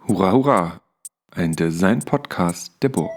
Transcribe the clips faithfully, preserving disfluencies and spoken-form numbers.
Hurra, hurra! Ein Design-Podcast der Burg.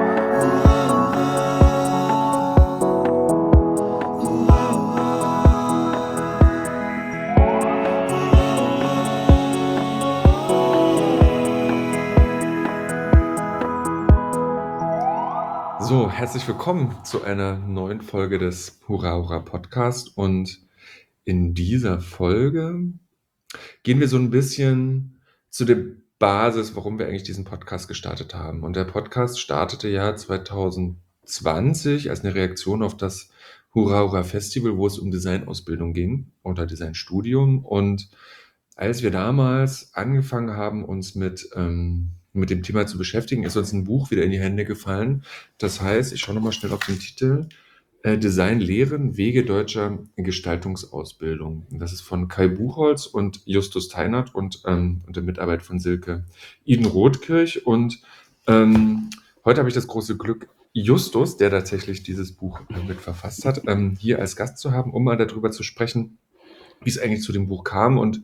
So, herzlich willkommen zu einer neuen Folge des Hurra, hurra Podcast. Und in dieser Folge gehen wir so ein bisschen zu der Basis, warum wir eigentlich diesen Podcast gestartet haben. Und der Podcast startete ja zwanzig zwanzig als eine Reaktion auf das Hurra, hurra Festival, wo es um Designausbildung ging oder Designstudium. Und als wir damals angefangen haben, uns mit, ähm, mit dem Thema zu beschäftigen, ist uns ein Buch wieder in die Hände gefallen. Das heißt, ich schaue nochmal schnell auf den Titel, äh, Design lehren, Wege deutscher Gestaltungsausbildung. Das ist von Kai Buchholz und Justus Teinert und ähm, unter Mitarbeit von Silke Iden-Rothkirch. Und ähm, heute habe ich das große Glück, Justus, der tatsächlich dieses Buch äh, mit verfasst hat, ähm, hier als Gast zu haben, um mal darüber zu sprechen, wie es eigentlich zu dem Buch kam und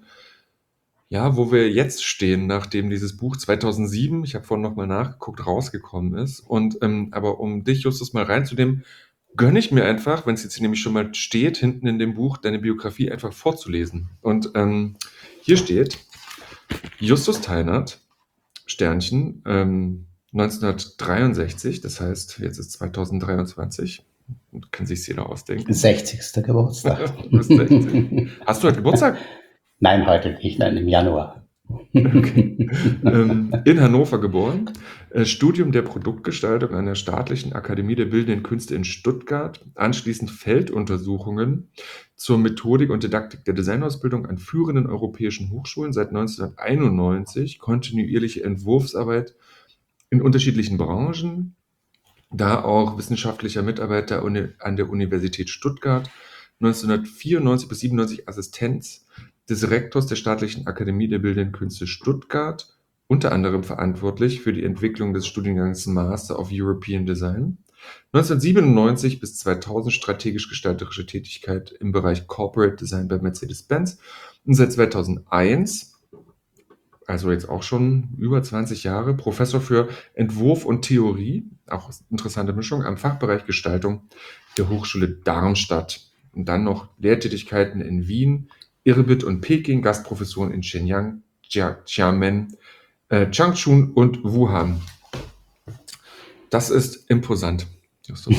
ja, wo wir jetzt stehen, nachdem dieses Buch zweitausendsieben, ich habe vorhin nochmal nachgeguckt, rausgekommen ist. Und ähm, aber um dich, Justus, mal reinzunehmen, gönne ich mir einfach, wenn es jetzt hier nämlich schon mal steht, hinten in dem Buch, deine Biografie einfach vorzulesen. Und ähm, hier steht, Justus Teinert, Sternchen, ähm, neunzehnhundertdreiundsechzig, das heißt, jetzt ist zweitausenddreiundzwanzig, kann sich jeder ausdenken. sechzigster Geburtstag. Du bist sechzig. Hast du heute Geburtstag? Nein, heute nicht, nein, im Januar. Okay. ähm, in Hannover geboren, äh, Studium der Produktgestaltung an der Staatlichen Akademie der Bildenden Künste in Stuttgart, anschließend Felduntersuchungen zur Methodik und Didaktik der Designausbildung an führenden europäischen Hochschulen, seit neunzehnhunderteinundneunzig kontinuierliche Entwurfsarbeit in unterschiedlichen Branchen, da auch wissenschaftlicher Mitarbeiter an der Universität Stuttgart, neunzehnhundertvierundneunzig bis siebenundneunzig Assistenz des Rektors der Staatlichen Akademie der Bildenden Künste Stuttgart, unter anderem verantwortlich für die Entwicklung des Studiengangs Master of European Design. neunzehnhundertsiebenundneunzig bis zweitausend strategisch-gestalterische Tätigkeit im Bereich Corporate Design bei Mercedes-Benz und seit zweitausendeins, also jetzt auch schon über zwanzig Jahre, Professor für Entwurf und Theorie, auch interessante Mischung, am Fachbereich Gestaltung der Hochschule Darmstadt. Und dann noch Lehrtätigkeiten in Wien, Irbit und Peking, Gastprofessuren in Shenyang, Xiamen, äh, Changchun und Wuhan. Das ist imposant, Justus.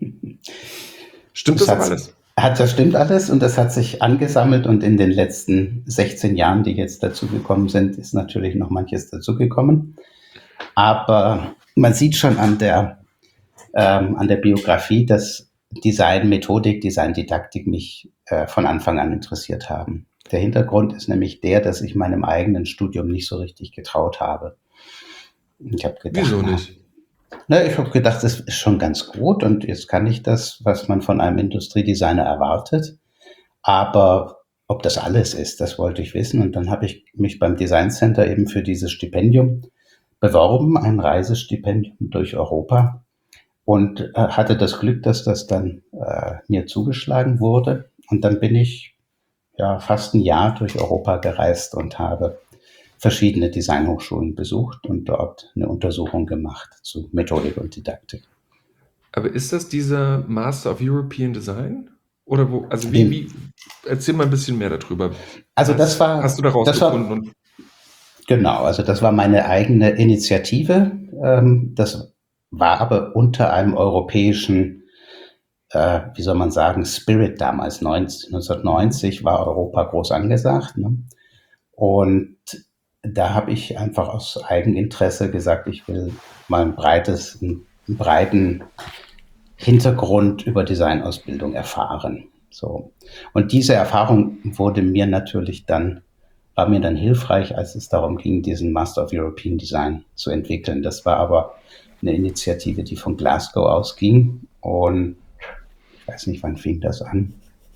Stimmt das, das hat, alles? Hat, das stimmt alles und das hat sich angesammelt und in den letzten sechzehn Jahren, die jetzt dazugekommen sind, ist natürlich noch manches dazugekommen. Aber man sieht schon an der, ähm, an der Biografie, dass Design, Methodik, Design, Didaktik mich äh, von Anfang an interessiert haben. Der Hintergrund ist nämlich der, dass ich meinem eigenen Studium nicht so richtig getraut habe. Ich habe gedacht, wieso nicht? Na, ich habe gedacht, das ist schon ganz gut und jetzt kann ich das, was man von einem Industriedesigner erwartet. Aber ob das alles ist, das wollte ich wissen. Und dann habe ich mich beim Design Center eben für dieses Stipendium beworben, ein Reisestipendium durch Europa. Und äh, hatte das Glück, dass das dann äh, mir zugeschlagen wurde. Und dann bin ich ja fast ein Jahr durch Europa gereist und habe verschiedene Designhochschulen besucht und dort eine Untersuchung gemacht zu Methodik und Didaktik. Aber ist das dieser Master of European Design? Oder wo? Also wie, wie erzähl mal ein bisschen mehr darüber. Also das war, hast du daraus das gefunden? War, genau, also das war meine eigene Initiative. Ähm, das war aber unter einem europäischen, äh, wie soll man sagen, Spirit damals. neunzehnhundertneunzig war Europa groß angesagt. Ne? Und da habe ich einfach aus Eigeninteresse gesagt, ich will mal ein breites, einen breiten Hintergrund über Designausbildung erfahren. So. Und diese Erfahrung wurde mir natürlich dann, war mir dann hilfreich, als es darum ging, diesen Master of European Design zu entwickeln. Das war aber eine Initiative, die von Glasgow ausging. Und ich weiß nicht, wann fing das an?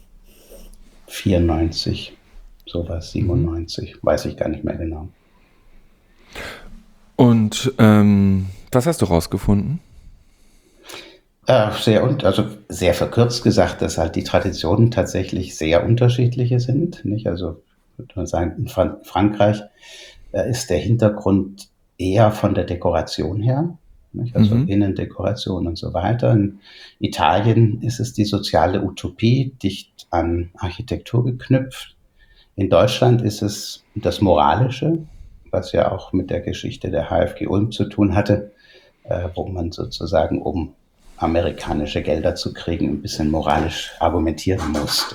vierundneunzig, sowas, siebenundneunzig, mhm. Weiß ich gar nicht mehr genau. Und ähm, was hast du rausgefunden? Äh, sehr und also sehr verkürzt gesagt, dass halt die Traditionen tatsächlich sehr unterschiedliche sind. Nicht? Also würde man sagen, in Fra- Frankreich äh, ist der Hintergrund eher von der Dekoration her, nicht? Also Mhm. Innendekoration und so weiter. In Italien ist es die soziale Utopie, dicht an Architektur geknüpft. In Deutschland ist es das Moralische, was ja auch mit der Geschichte der H F G Ulm zu tun hatte, äh, wo man sozusagen, um amerikanische Gelder zu kriegen, ein bisschen moralisch argumentieren musste.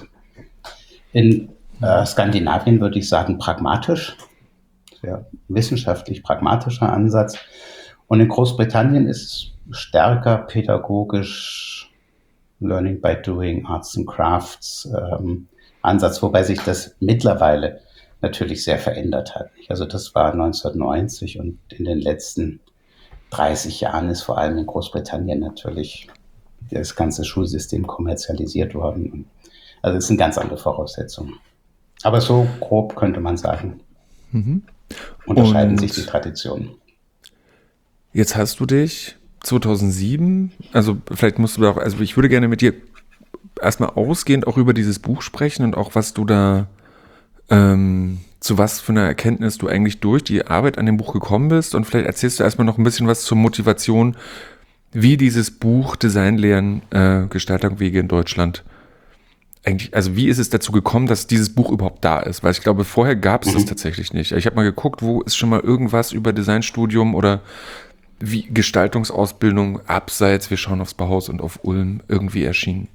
In äh, Mhm. Skandinavien würde ich sagen pragmatisch, sehr wissenschaftlich pragmatischer Ansatz. Und in Großbritannien ist es stärker pädagogisch, Learning by Doing, Arts and Crafts ähm, Ansatz, wobei sich das mittlerweile natürlich sehr verändert hat. Also das war neunzehnhundertneunzig und in den letzten dreißig Jahren ist vor allem in Großbritannien natürlich das ganze Schulsystem kommerzialisiert worden. Also es sind ganz andere Voraussetzungen. Aber so grob könnte man sagen, Mhm. unterscheiden sich die Und Traditionen. jetzt hast du dich zweitausendsieben, also vielleicht musst du da auch, also ich würde gerne mit dir erstmal ausgehend auch über dieses Buch sprechen und auch was du da, ähm, zu was für einer Erkenntnis du eigentlich durch die Arbeit an dem Buch gekommen bist, und vielleicht erzählst du erstmal noch ein bisschen was zur Motivation, wie dieses Buch Designlehren, äh, Gestaltung Wege in Deutschland eigentlich, also wie ist es dazu gekommen, dass dieses Buch überhaupt da ist? Weil ich glaube, vorher gab es das Mhm. tatsächlich nicht. Ich habe mal geguckt, wo ist schon mal irgendwas über Designstudium oder wie Gestaltungsausbildung abseits, wir schauen aufs Bauhaus und auf Ulm, irgendwie erschienen.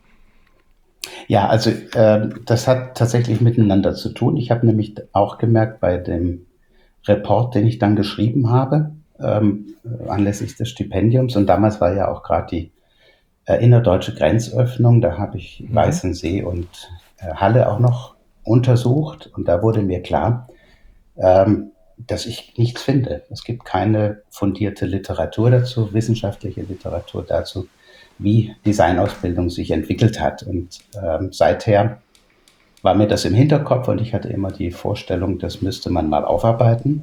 Ja, also äh, das hat tatsächlich miteinander zu tun. Ich habe nämlich auch gemerkt bei dem Report, den ich dann geschrieben habe, ähm, anlässlich des Stipendiums, und damals war ja auch gerade die äh, innerdeutsche Grenzöffnung, da habe ich Mhm. Weißensee und äh, Halle auch noch untersucht, und da wurde mir klar, ähm, dass ich nichts finde. Es gibt keine fundierte Literatur dazu, wissenschaftliche Literatur dazu, wie Designausbildung sich entwickelt hat. Und ähm, seither war mir das im Hinterkopf, und ich hatte immer die Vorstellung, das müsste man mal aufarbeiten.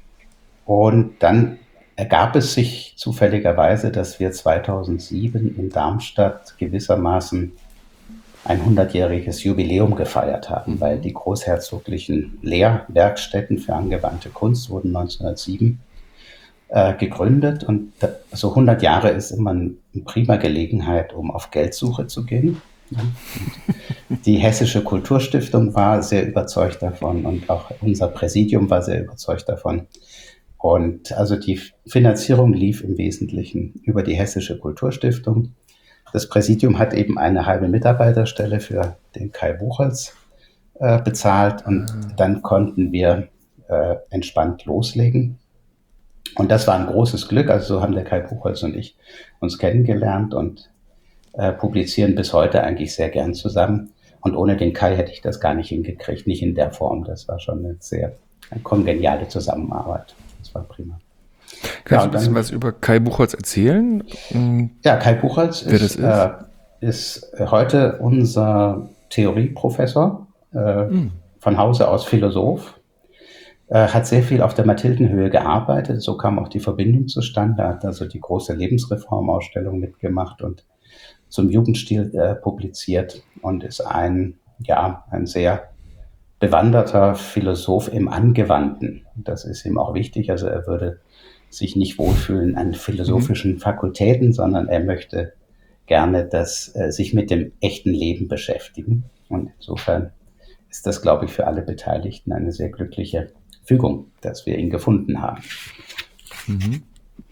Und dann ergab es sich zufälligerweise, dass wir zweitausendsieben in Darmstadt gewissermaßen ein hundertjähriges Jubiläum gefeiert haben, weil Mhm. die großherzoglichen Lehrwerkstätten für angewandte Kunst wurden neunzehnhundertsieben äh, gegründet, und da, so hundert Jahre ist immer eine prima Gelegenheit, um auf Geldsuche zu gehen. Ja. Und die Hessische Kulturstiftung war sehr überzeugt davon, und auch unser Präsidium war sehr überzeugt davon. Und also die Finanzierung lief im Wesentlichen über die Hessische Kulturstiftung. Das Präsidium hat eben eine halbe Mitarbeiterstelle für den Kai Buchholz äh, bezahlt, und dann konnten wir äh, entspannt loslegen. Und das war ein großes Glück. Also so haben der Kai Buchholz und ich uns kennengelernt und äh, publizieren bis heute eigentlich sehr gern zusammen. Und ohne den Kai hätte ich das gar nicht hingekriegt, nicht in der Form. Das war schon eine sehr eine kongeniale Zusammenarbeit. Das war prima. Ja, Kannst du ein und bisschen dann, was über Kai Buchholz erzählen? Hm, ja, Kai Buchholz wer das ist, ist? äh, ist heute unser Theorieprofessor, äh, Hm. von Hause aus Philosoph, äh, hat sehr viel auf der Mathildenhöhe gearbeitet. So kam auch die Verbindung zustande. Er hat also die große Lebensreformausstellung mitgemacht und zum Jugendstil äh, publiziert, und ist ein, ja, ein sehr bewanderter Philosoph im Angewandten. Das ist ihm auch wichtig. Also er würde sich nicht wohlfühlen an Mhm. philosophischen Fakultäten, sondern er möchte gerne das, äh, sich mit dem echten Leben beschäftigen. Und insofern ist das, glaube ich, für alle Beteiligten eine sehr glückliche Fügung, dass wir ihn gefunden haben. Mhm.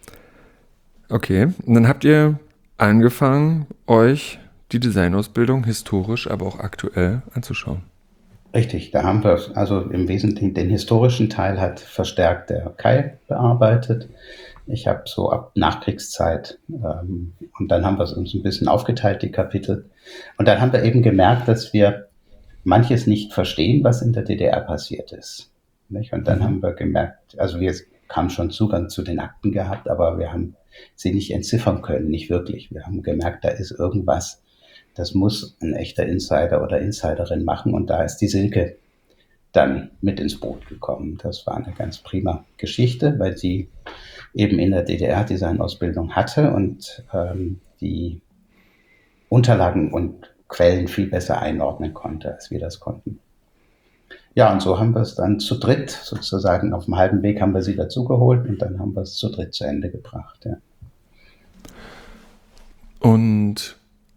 Okay, und dann habt ihr angefangen, euch die Designausbildung historisch, aber auch aktuell anzuschauen. Richtig, da haben wir also im Wesentlichen den historischen Teil hat verstärkt der Kai bearbeitet. Ich habe so ab Nachkriegszeit ähm, und dann haben wir es uns ein bisschen aufgeteilt, die Kapitel. Und dann haben wir eben gemerkt, dass wir manches nicht verstehen, was in der D D R passiert ist. Nicht? Und dann Mhm. haben wir gemerkt, also wir haben schon Zugang zu den Akten gehabt, aber wir haben sie nicht entziffern können, nicht wirklich. Wir haben gemerkt, da ist irgendwas, das muss ein echter Insider oder Insiderin machen, und da ist die Silke dann mit ins Boot gekommen. Das war eine ganz prima Geschichte, weil sie eben in der D D R Designausbildung hatte und ähm, die Unterlagen und Quellen viel besser einordnen konnte, als wir das konnten. Ja, und so haben wir es dann zu dritt sozusagen, auf dem halben Weg haben wir sie dazugeholt und dann haben wir es zu dritt zu Ende gebracht. Ja. Und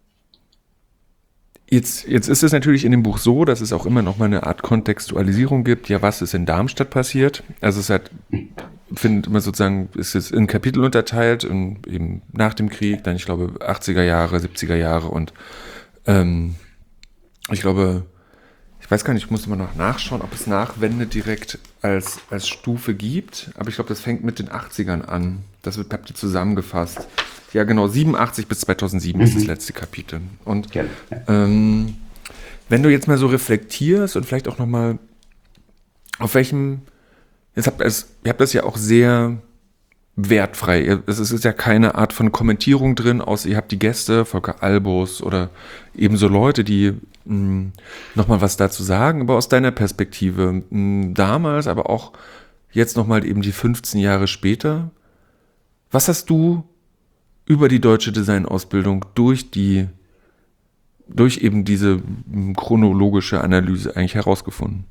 jetzt, jetzt ist es natürlich in dem Buch so, dass es auch immer noch mal eine Art Kontextualisierung gibt. Ja, was ist in Darmstadt passiert? Also es hat, findet immer sozusagen, ist es in Kapitel unterteilt, in, eben nach dem Krieg, dann ich glaube achtziger Jahre, siebziger Jahre und ähm, ich glaube, ich weiß gar nicht, ich muss immer noch nachschauen, ob es Nachwende direkt als, als Stufe gibt, aber ich glaube, das fängt mit den achtzigern an. Das wird, habt ihr zusammengefasst. Ja, genau, siebenundachtzig bis zweitausendsieben mhm. ist das letzte Kapitel. Und ja, ja. Ähm, wenn du jetzt mal so reflektierst und vielleicht auch nochmal, auf welchem, jetzt habt ihr, es, ihr habt das ja auch sehr wertfrei. Es ist ja keine Art von Kommentierung drin, außer ihr habt die Gäste, Volker Albus oder ebenso Leute, die mh, nochmal was dazu sagen, aber aus deiner Perspektive, mh, damals, aber auch jetzt nochmal eben die fünfzehn Jahre später, was hast du über die deutsche Designausbildung durch die, durch eben diese chronologische Analyse eigentlich herausgefunden?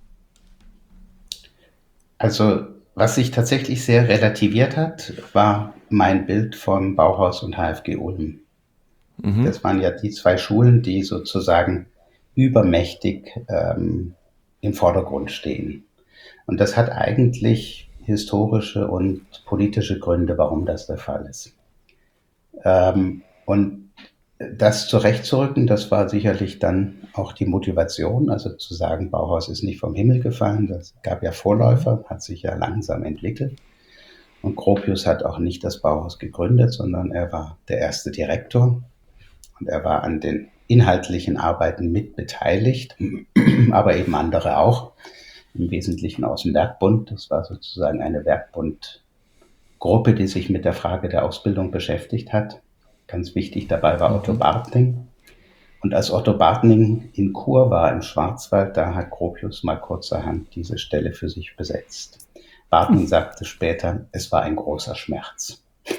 Also, was sich tatsächlich sehr relativiert hat, war mein Bild von Bauhaus und H F G Ulm. Mhm. Das waren ja die zwei Schulen, die sozusagen übermächtig ähm, im Vordergrund stehen. Und das hat eigentlich historische und politische Gründe, warum das der Fall ist. Ähm, und das zurechtzurücken, das war sicherlich dann auch die Motivation, also zu sagen, Bauhaus ist nicht vom Himmel gefallen, das gab ja Vorläufer, hat sich ja langsam entwickelt. Und Gropius hat auch nicht das Bauhaus gegründet, sondern er war der erste Direktor und er war an den inhaltlichen Arbeiten mit beteiligt, aber eben andere auch, im Wesentlichen aus dem Werkbund. Das war sozusagen eine Werkbundgruppe, die sich mit der Frage der Ausbildung beschäftigt hat. Ganz wichtig dabei war Otto Bartning. Und als Otto Bartning in Chur war im Schwarzwald, da hat Gropius mal kurzerhand diese Stelle für sich besetzt. Bartning sagte später, es war ein großer Schmerz.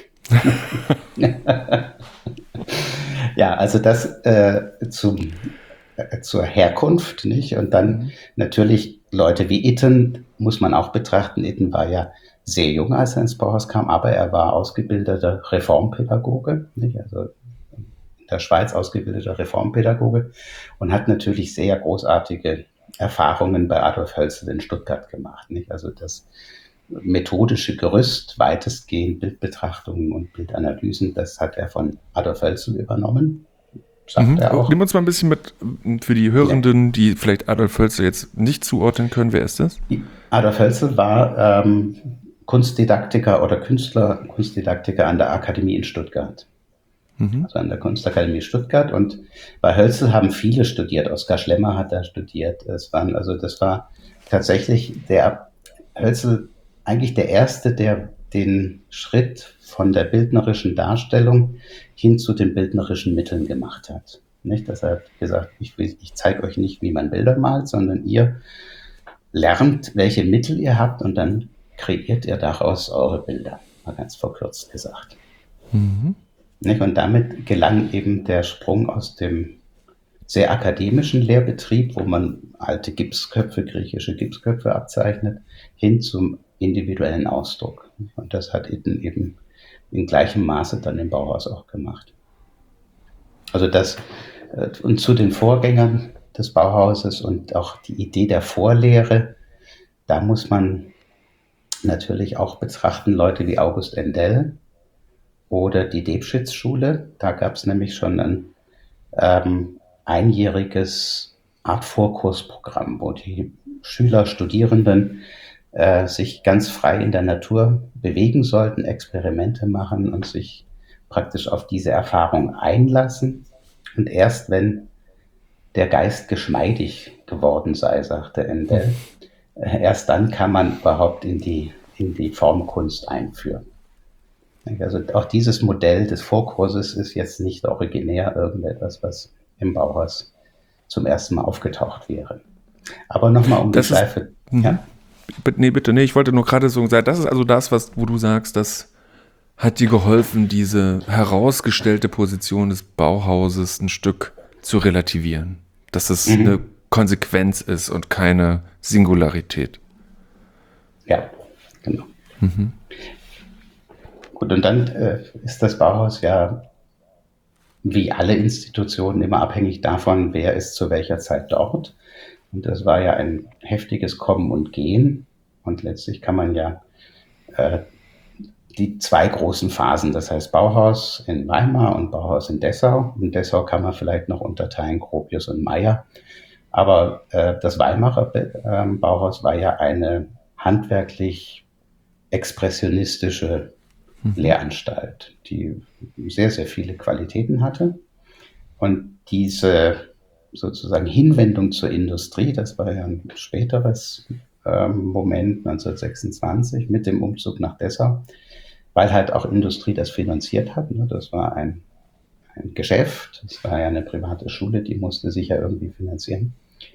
Ja, also das äh, zum, äh, zur Herkunft, nicht? Und dann mhm. natürlich Leute wie Itten muss man auch betrachten. Itten war ja sehr jung, als er ins Bauhaus kam, aber er war ausgebildeter Reformpädagoge, nicht? Also in der Schweiz ausgebildeter Reformpädagoge und hat natürlich sehr großartige Erfahrungen bei Adolf Hölzel in Stuttgart gemacht, nicht? Also das methodische Gerüst, weitestgehend Bildbetrachtungen und Bildanalysen, das hat er von Adolf Hölzel übernommen. Sagt mhm. er auch. Nimm uns mal ein bisschen mit für die Hörenden, ja. die vielleicht Adolf Hölzel jetzt nicht zuordnen können. Wer ist das? Adolf Hölzel war ähm, Kunstdidaktiker oder Künstler, Kunstdidaktiker an der Akademie in Stuttgart. Mhm. Also an der Kunstakademie Stuttgart. Und bei Hölzel haben viele studiert. Oskar Schlemmer hat da studiert. Es waren, also das war tatsächlich der Hölzel eigentlich der Erste, der den Schritt von der bildnerischen Darstellung hin zu den bildnerischen Mitteln gemacht hat. Nicht, dass er hat gesagt, ich, ich zeige euch nicht, wie man Bilder malt, sondern ihr lernt, welche Mittel ihr habt und dann kreiert ihr daraus eure Bilder, mal ganz verkürzt gesagt. Mhm. Nicht? Und damit gelang eben der Sprung aus dem sehr akademischen Lehrbetrieb, wo man alte Gipsköpfe, griechische Gipsköpfe abzeichnet, hin zum individuellen Ausdruck. Und das hat Itten eben in gleichem Maße dann im Bauhaus auch gemacht. Also das, und zu den Vorgängern des Bauhauses und auch die Idee der Vorlehre, da muss man natürlich auch betrachten, Leute wie August Endell oder die Debschitz-Schule. Da gab es nämlich schon ein ähm, einjähriges Art Vorkursprogramm, wo die Schüler, Studierenden äh, sich ganz frei in der Natur bewegen sollten, Experimente machen und sich praktisch auf diese Erfahrung einlassen. Und erst wenn der Geist geschmeidig geworden sei, sagte Endell, äh, erst dann kann man überhaupt in die, in die Formkunst einführen. Also auch dieses Modell des Vorkurses ist jetzt nicht originär irgendetwas, was im Bauhaus zum ersten Mal aufgetaucht wäre. Aber nochmal um das die Schleife. Ist, ja? Nee, bitte, nee, ich wollte nur gerade so sagen, das ist also das, was, wo du sagst, das hat dir geholfen, diese herausgestellte Position des Bauhauses ein Stück zu relativieren. Dass es mhm. eine Konsequenz ist und keine Singularität. Ja, genau. Mhm. Gut, und dann äh, ist das Bauhaus ja wie alle Institutionen immer abhängig davon, wer ist zu welcher Zeit dort. Und das war ja ein heftiges Kommen und Gehen. Und letztlich kann man ja äh, die zwei großen Phasen, das heißt Bauhaus in Weimar und Bauhaus in Dessau. In Dessau kann man vielleicht noch unterteilen Gropius und Mayr. Aber äh, das Weimarer äh, Bauhaus war ja eine handwerklich expressionistische mhm. Lehranstalt, die sehr, sehr viele Qualitäten hatte. Und diese sozusagen Hinwendung zur Industrie, das war ja ein späteres ähm, Moment, neunzehnhundertsechsundzwanzig, mit dem Umzug nach Dessau, weil halt auch Industrie das finanziert hat. Ne? Das war ein, ein Geschäft, das war ja eine private Schule, die musste sich ja irgendwie finanzieren.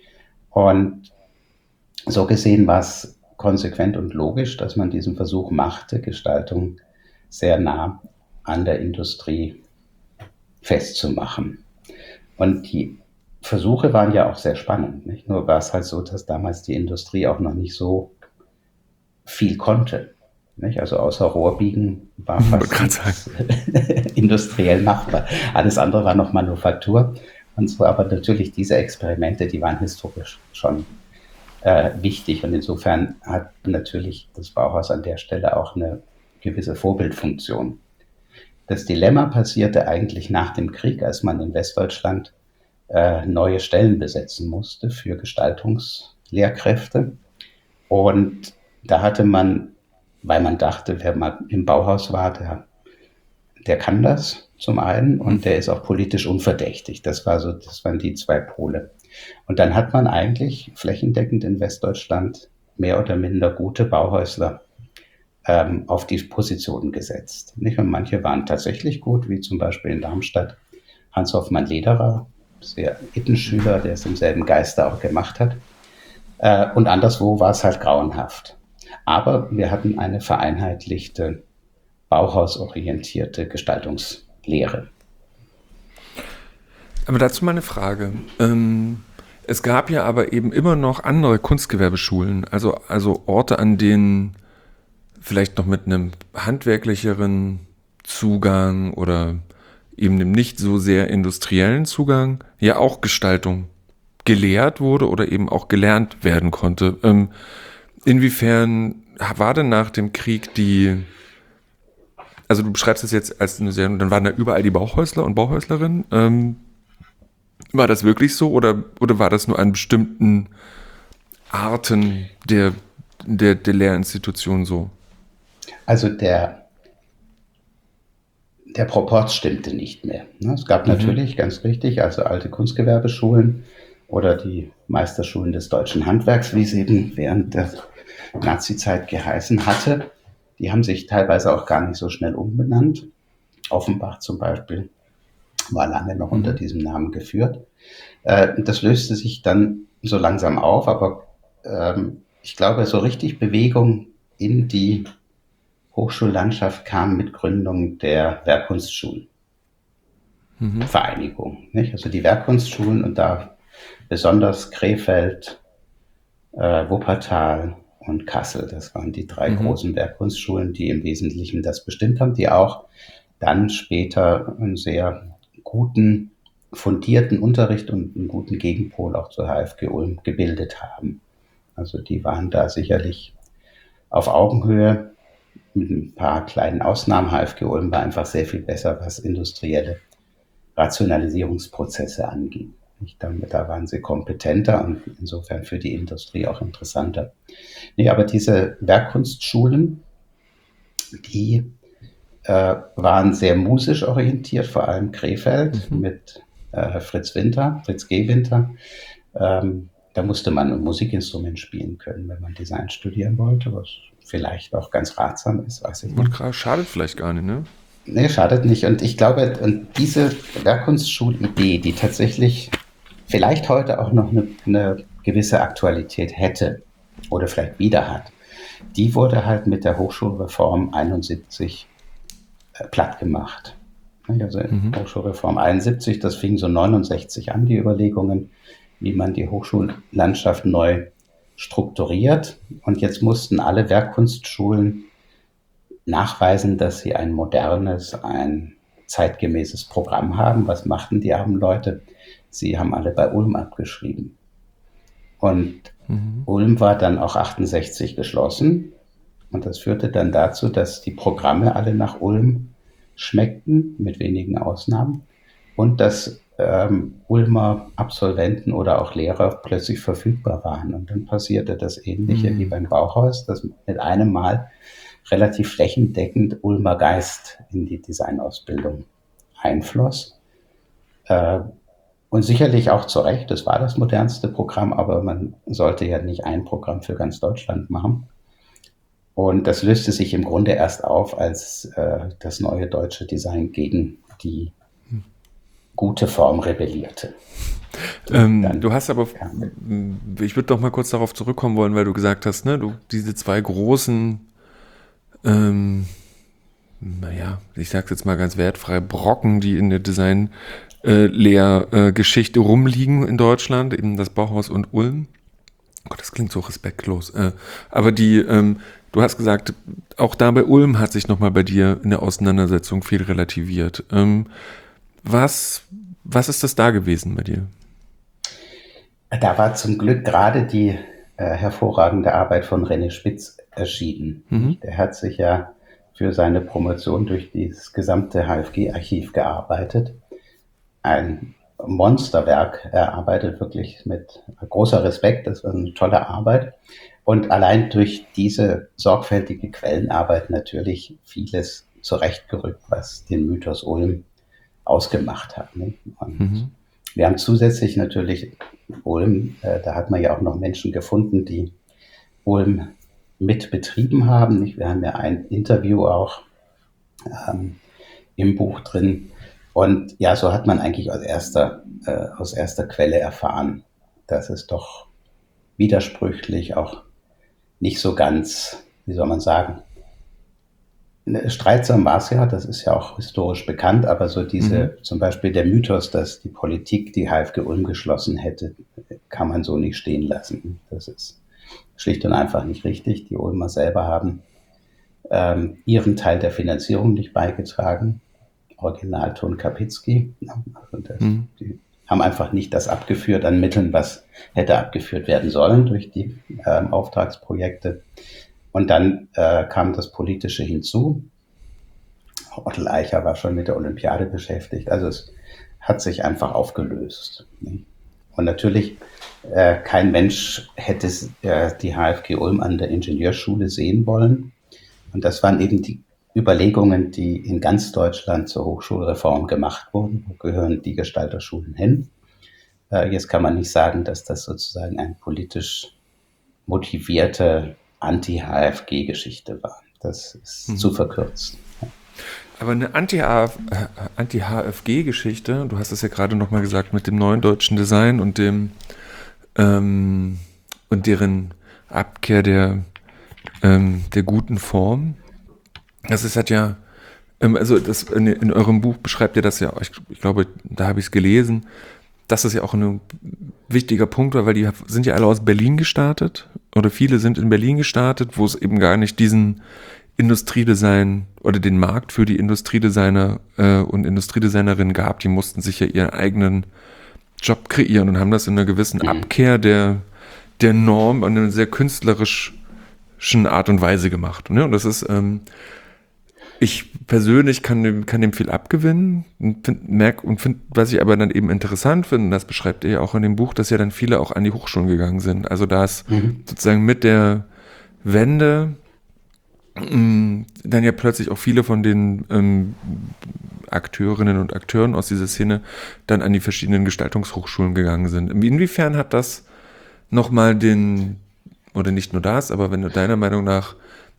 Und so gesehen war es konsequent und logisch, dass man diesen Versuch machte, Gestaltung sehr nah an der Industrie festzumachen. Und die Versuche waren ja auch sehr spannend. Nicht? Nur war es halt so, dass damals die Industrie auch noch nicht so viel konnte. Nicht? Also außer Rohrbiegen war fast nichts industriell machbar. Alles andere war noch Manufaktur. Und so, aber natürlich diese Experimente, die waren historisch schon äh, wichtig. Und insofern hat natürlich das Bauhaus an der Stelle auch eine gewisse Vorbildfunktion. Das Dilemma passierte eigentlich nach dem Krieg, als man in Westdeutschland äh, neue Stellen besetzen musste für Gestaltungslehrkräfte. Und da hatte man, weil man dachte, wer mal im Bauhaus war, der, der kann das zum einen und der ist auch politisch unverdächtig. Das war so, das waren die zwei Pole. Und dann hat man eigentlich flächendeckend in Westdeutschland mehr oder minder gute Bauhäusler ähm, auf die Positionen gesetzt. Nicht? Und manche waren tatsächlich gut, wie zum Beispiel in Darmstadt Hans Hoffmann Lederer, sehr Ittenschüler, der es im selben Geiste auch gemacht hat. Äh, und anderswo war es halt grauenhaft. Aber wir hatten eine vereinheitlichte, bauhausorientierte Gestaltungslehre. Aber dazu meine Frage. Ähm, es gab ja aber eben immer noch andere Kunstgewerbeschulen, also, also Orte, an denen vielleicht noch mit einem handwerklicheren Zugang oder eben einem nicht so sehr industriellen Zugang ja auch Gestaltung gelehrt wurde oder eben auch gelernt werden konnte. Ähm, inwiefern war denn nach dem Krieg die, also du beschreibst es jetzt als eine sehr, dann waren da überall die Bauhäusler und Bauhäuslerinnen. Ähm, war das wirklich so oder, oder war das nur an bestimmten Arten der, der, der Lehrinstitution so? Also der, der Proport stimmte nicht mehr. Es gab mhm. natürlich, ganz richtig, also alte Kunstgewerbeschulen oder die Meisterschulen des deutschen Handwerks, wie es eben während der Nazizeit geheißen hatte. Die haben sich teilweise auch gar nicht so schnell umbenannt. Offenbach zum Beispiel war lange noch unter diesem Namen geführt. Äh, das löste sich dann so langsam auf, aber ähm, ich glaube, so richtig Bewegung in die Hochschullandschaft kam mit Gründung der Werkkunstschulen. Mhm. Vereinigung. Nicht? Also die Werkkunstschulen und da besonders Krefeld, äh, Wuppertal und Kassel. Das waren die drei mhm. großen Werkkunstschulen, die im Wesentlichen das bestimmt haben, die auch dann später einen sehr guten, fundierten Unterricht und einen guten Gegenpol auch zur H F G Ulm gebildet haben. Also die waren da sicherlich auf Augenhöhe mit ein paar kleinen Ausnahmen. H F G Ulm war einfach sehr viel besser, was industrielle Rationalisierungsprozesse anging. Da waren sie kompetenter und insofern für die Industrie auch interessanter. Nee, aber diese Werkkunstschulen, die äh, waren sehr musisch orientiert, vor allem Krefeld mhm. mit äh, Fritz Winter, Fritz G. Winter. Ähm, da musste man ein Musikinstrument spielen können, wenn man Design studieren wollte, was vielleicht auch ganz ratsam ist, weiß ich nicht. Und schadet vielleicht gar nicht, ne? Nee, schadet nicht. Und ich glaube, und diese Werkkunstschulidee, die tatsächlich vielleicht heute auch noch eine, eine gewisse Aktualität hätte oder vielleicht wieder hat, die wurde halt mit der Hochschulreform einundsiebzig äh, platt gemacht. Also mhm. Hochschulreform einundsiebzig, das fing so neunundsechzig an, die Überlegungen. wie man die Hochschullandschaft neu strukturiert. Und jetzt mussten alle Werkkunstschulen nachweisen, dass sie ein modernes, ein zeitgemäßes Programm haben. Was machten die armen Leute? Sie haben alle bei Ulm abgeschrieben. Und mhm. Ulm war dann auch achtundsechzig geschlossen. Und das führte dann dazu, dass die Programme alle nach Ulm schmeckten, mit wenigen Ausnahmen. Und dass ähm, Ulmer Absolventen oder auch Lehrer plötzlich verfügbar waren. Und dann passierte das Ähnliche mhm. wie beim Bauhaus, dass mit einem Mal relativ flächendeckend Ulmer Geist in die Designausbildung einfloss. Äh, und sicherlich auch zu Recht, das war das modernste Programm, aber man sollte ja nicht ein Programm für ganz Deutschland machen. Und das löste sich im Grunde erst auf, als äh, das neue deutsche Design gegen die gute Form rebellierte. Ähm, Dann, du hast aber, ja. ich würde doch mal kurz darauf zurückkommen wollen, weil du gesagt hast, ne, du diese zwei großen, ähm, naja, ich sag's jetzt mal ganz wertfrei, Brocken, die in der Design-Lehrgeschichte äh, rumliegen in Deutschland, eben das Bauhaus und Ulm. Oh Gott, das klingt so respektlos. Äh, aber die, ähm, du hast gesagt, auch da bei Ulm hat sich nochmal bei dir in der Auseinandersetzung viel relativiert. Ähm, was, was ist das da gewesen bei dir? Da war zum Glück gerade die äh, hervorragende Arbeit von René Spitz erschienen. Mhm. Der hat sich ja für seine Promotion durch das gesamte H F G-Archiv gearbeitet. Ein Monsterwerk. Er arbeitet wirklich mit großer Respekt. Das war eine tolle Arbeit. Und allein durch diese sorgfältige Quellenarbeit natürlich vieles zurechtgerückt, was den Mythos Ulm ausgemacht hat. Ne? Und mhm. wir haben zusätzlich natürlich Ulm, äh, da hat man ja auch noch Menschen gefunden, die Ulm mit betrieben haben. Nicht? Wir haben ja ein Interview auch ähm, im Buch drin. Und ja, so hat man eigentlich aus erster, äh, aus erster Quelle erfahren, dass es doch widersprüchlich, auch nicht so ganz, wie soll man sagen, streitsam war es ja, das ist ja auch historisch bekannt, aber so diese, mhm. zum Beispiel der Mythos, dass die Politik die H F G Ulm geschlossen hätte, kann man so nicht stehen lassen. Das ist schlicht und einfach nicht richtig. Die Ulmer selber haben ähm, ihren Teil der Finanzierung nicht beigetragen. Originalton Kapitzky. Also das, mhm. Die haben einfach nicht das abgeführt an Mitteln, was hätte abgeführt werden sollen durch die ähm, Auftragsprojekte. Und dann äh, kam das Politische hinzu. Otto Eicher war schon mit der Olympiade beschäftigt. Also es hat sich einfach aufgelöst. Und natürlich, äh, kein Mensch hätte äh, die H F G Ulm an der Ingenieurschule sehen wollen. Und das waren eben die Überlegungen, die in ganz Deutschland zur Hochschulreform gemacht wurden. Wo gehören die Gestalterschulen hin? Äh, jetzt kann man nicht sagen, dass das sozusagen ein politisch motivierte Anti-H F G-Geschichte war. Das ist mhm. zu verkürzt. Aber eine Anti-H F G-Geschichte, du hast es ja gerade nochmal gesagt, mit dem neuen deutschen Design und dem ähm, und deren Abkehr der, ähm, der guten Form. Das ist halt ja, ähm, also das in, in eurem Buch beschreibt ihr das ja, ich, ich glaube, da habe ich es gelesen, dass es ja auch ein wichtiger Punkt war, weil die sind ja alle aus Berlin gestartet oder viele sind in Berlin gestartet, wo es eben gar nicht diesen Industriedesign oder den Markt für die Industriedesigner äh, und Industriedesignerinnen gab. Die mussten sich ja ihren eigenen Job kreieren und haben das in einer gewissen Abkehr der, der Norm an einer sehr künstlerischen Art und Weise gemacht. Ne? Und das ist, ähm, ich persönlich kann dem, kann dem viel abgewinnen und find, merk und finde, was ich aber dann eben interessant finde, das beschreibt ihr ja auch in dem Buch, dass ja dann viele auch an die Hochschulen gegangen sind. Also da ist mhm. sozusagen mit der Wende mh, dann ja plötzlich auch viele von den ähm, Akteurinnen und Akteuren aus dieser Szene dann an die verschiedenen Gestaltungshochschulen gegangen sind. Inwiefern hat das nochmal den, oder nicht nur das, aber wenn du deiner Meinung nach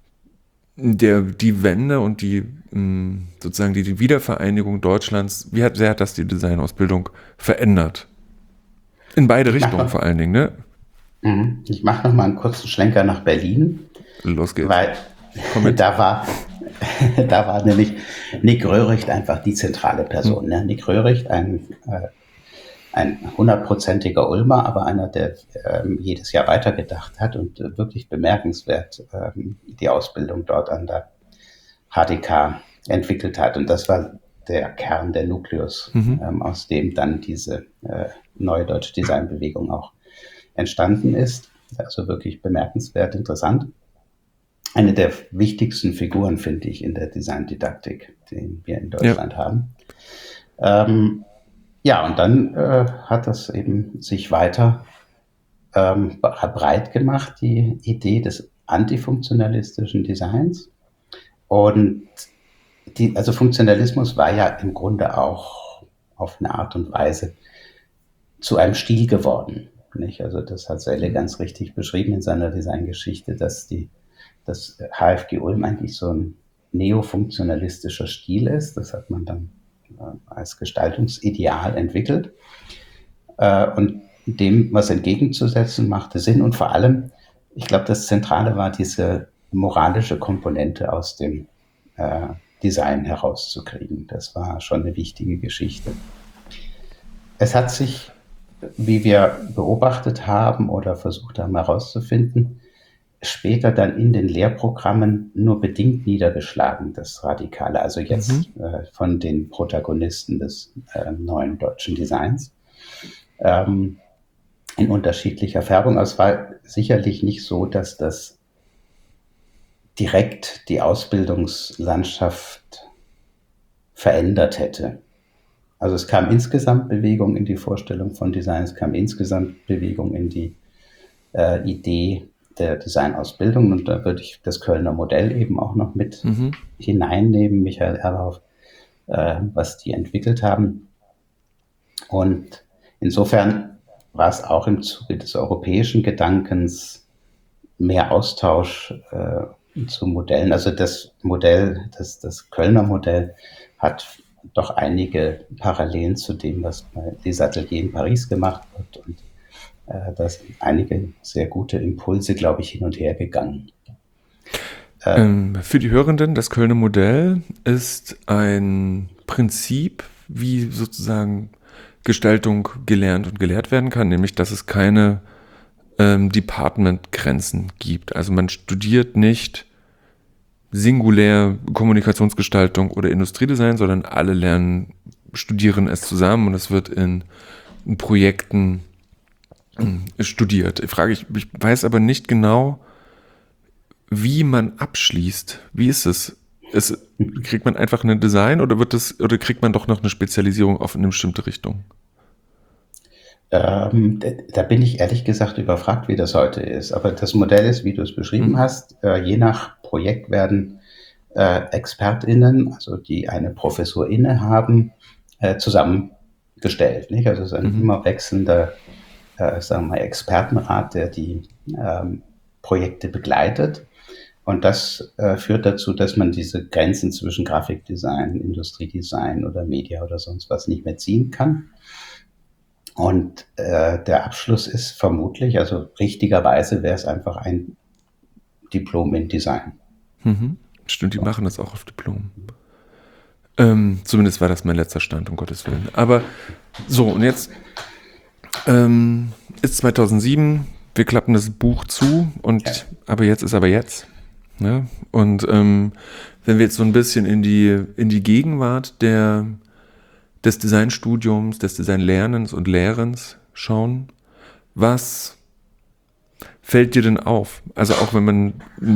Der, die Wende und die sozusagen die, die Wiedervereinigung Deutschlands, wie hat, sehr hat das die Designausbildung verändert? In beide Richtungen noch, vor allen Dingen, ne? Ich mache noch mal einen kurzen Schlenker nach Berlin. Los geht's. Weil da war, da war nämlich Nick Röhricht einfach die zentrale Person. Hm. Ne? Nick Röhricht, ein äh, ein hundertprozentiger Ulmer, aber einer, der ähm, jedes Jahr weitergedacht hat und äh, wirklich bemerkenswert ähm, die Ausbildung dort an der H D K entwickelt hat. Und das war der Kern, der Nukleus, Mhm. ähm, aus dem dann diese äh, neue deutsche Designbewegung auch entstanden ist. Also wirklich bemerkenswert interessant. Eine der wichtigsten Figuren, finde ich, in der Designdidaktik, die wir in Deutschland ja. haben. Ähm, ja, und dann äh, hat das eben sich weiter ähm, breit gemacht, die Idee des antifunktionalistischen Designs. Und die, also Funktionalismus war ja im Grunde auch auf eine Art und Weise zu einem Stil geworden. Nicht? Also das hat Selle ganz richtig beschrieben in seiner Designgeschichte, dass die, das H F G Ulm eigentlich so ein neofunktionalistischer Stil ist. Das hat man dann äh, als Gestaltungsideal entwickelt. Äh, und dem was entgegenzusetzen machte Sinn. Und vor allem, ich glaube, das Zentrale war diese moralische Komponente aus dem äh, Design herauszukriegen. Das war schon eine wichtige Geschichte. Es hat sich, wie wir beobachtet haben oder versucht haben herauszufinden, später dann in den Lehrprogrammen nur bedingt niedergeschlagen, das Radikale, also jetzt mhm. äh, von den Protagonisten des äh, neuen deutschen Designs. Ähm, in unterschiedlicher Färbung. Aber es war sicherlich nicht so, dass das direkt die Ausbildungslandschaft verändert hätte. Also es kam insgesamt Bewegung in die Vorstellung von Design, es kam insgesamt Bewegung in die äh, Idee der Designausbildung, und da würde ich das Kölner Modell eben auch noch mit mhm. hineinnehmen, Michael Erlauf, äh, was die entwickelt haben. Und insofern war es auch im Zuge des europäischen Gedankens mehr Austausch äh, zu Modellen. Also das Modell, das, das Kölner Modell hat doch einige Parallelen zu dem, was bei Les Ateliers in Paris gemacht wird. Und äh, da sind einige sehr gute Impulse, glaube ich, hin und her gegangen. Äh, ähm, für die Hörenden, das Kölner Modell ist ein Prinzip, wie sozusagen Gestaltung gelernt und gelehrt werden kann, nämlich dass es keine ähm, Department-Grenzen gibt. Also man studiert nicht singulär Kommunikationsgestaltung oder Industriedesign, sondern alle lernen, studieren es zusammen, und es wird in, in Projekten äh, studiert. Ich frage, ich, ich weiß aber nicht genau, wie man abschließt. Wie ist es? Ist, kriegt man einfach ein Design oder wird das, oder kriegt man doch noch eine Spezialisierung auf eine bestimmte Richtung? Ähm, da bin ich ehrlich gesagt überfragt, wie das heute ist. Aber das Modell ist, wie du es beschrieben mhm. hast, äh, je nach Projekt werden äh, ExpertInnen, also die eine Professur innehaben, äh, zusammengestellt. Nicht? Also es ist ein mhm. immer wechselnder, äh, sagen wir mal, Expertenrat, der die ähm, Projekte begleitet. Und das äh, führt dazu, dass man diese Grenzen zwischen Grafikdesign, Industriedesign oder Media oder sonst was nicht mehr ziehen kann. Und äh, der Abschluss ist vermutlich, also richtigerweise wäre es einfach ein Diplom in Design. Mhm. Stimmt, die so. Machen das auch auf Diplom. Ähm, zumindest war das mein letzter Stand, um Gottes Willen. Aber so, und jetzt ähm, ist zweitausendsieben, wir klappen das Buch zu, und ja. aber jetzt ist aber jetzt. Ne? Und ähm, wenn wir jetzt so ein bisschen in die, in die Gegenwart der, des Designstudiums, des Designlernens und Lehrens schauen, was fällt dir denn auf? Also auch wenn man,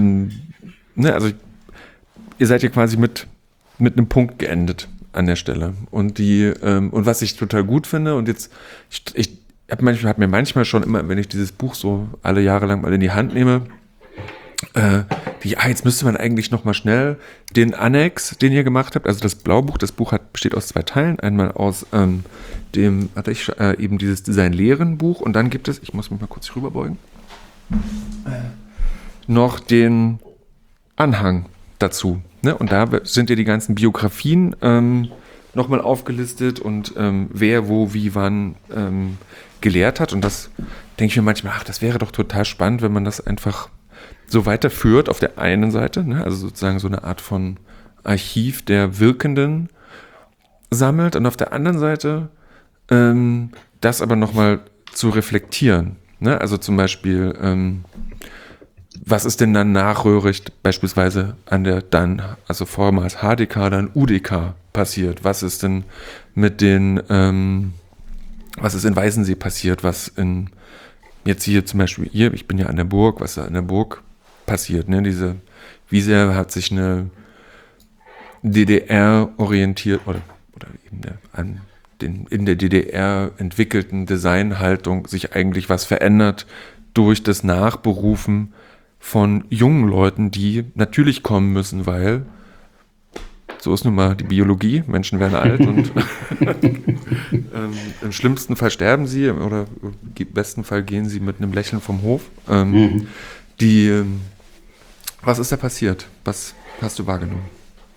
ne, also ihr seid ja quasi mit, mit einem Punkt geendet an der Stelle. Und die, ähm, und was ich total gut finde, und jetzt, ich, ich hab manchmal, hab mir manchmal schon immer, wenn ich dieses Buch so alle Jahre lang mal in die Hand nehme, Äh, die, ah, jetzt müsste man eigentlich noch mal schnell den Annex, den ihr gemacht habt, also das Blaubuch, das Buch hat, besteht aus zwei Teilen, einmal aus ähm, dem, hatte ich äh, eben dieses Design-Lehren-Buch, und dann gibt es, ich muss mich mal kurz rüberbeugen, äh, noch den Anhang dazu, ne? Und da sind ja die ganzen Biografien ähm, nochmal aufgelistet und ähm, wer, wo, wie, wann ähm, gelehrt hat, und das denke ich mir manchmal, ach, das wäre doch total spannend, wenn man das einfach so weiterführt auf der einen Seite, ne, also sozusagen so eine Art von Archiv der Wirkenden sammelt, und auf der anderen Seite ähm, das aber nochmal zu reflektieren. Ne? Also zum Beispiel, ähm, was ist denn dann nachröhrig beispielsweise an der dann, also vormals H D K, dann U D K passiert? Was ist denn mit den, ähm, was ist in Weißensee passiert? Was in, jetzt hier zum Beispiel, hier, ich bin ja an der Burg, was da an der Burg passiert? Ne? Diese, wie sehr hat sich eine D D R orientiert oder, oder eben eine, an den in der D D R entwickelten Designhaltung sich eigentlich was verändert durch das Nachberufen von jungen Leuten, die natürlich kommen müssen, weil so ist nun mal die Biologie, Menschen werden alt und ähm, im schlimmsten Fall sterben sie oder im besten Fall gehen sie mit einem Lächeln vom Hof. Ähm, Mhm. die, ähm, was ist da passiert? Was hast du wahrgenommen?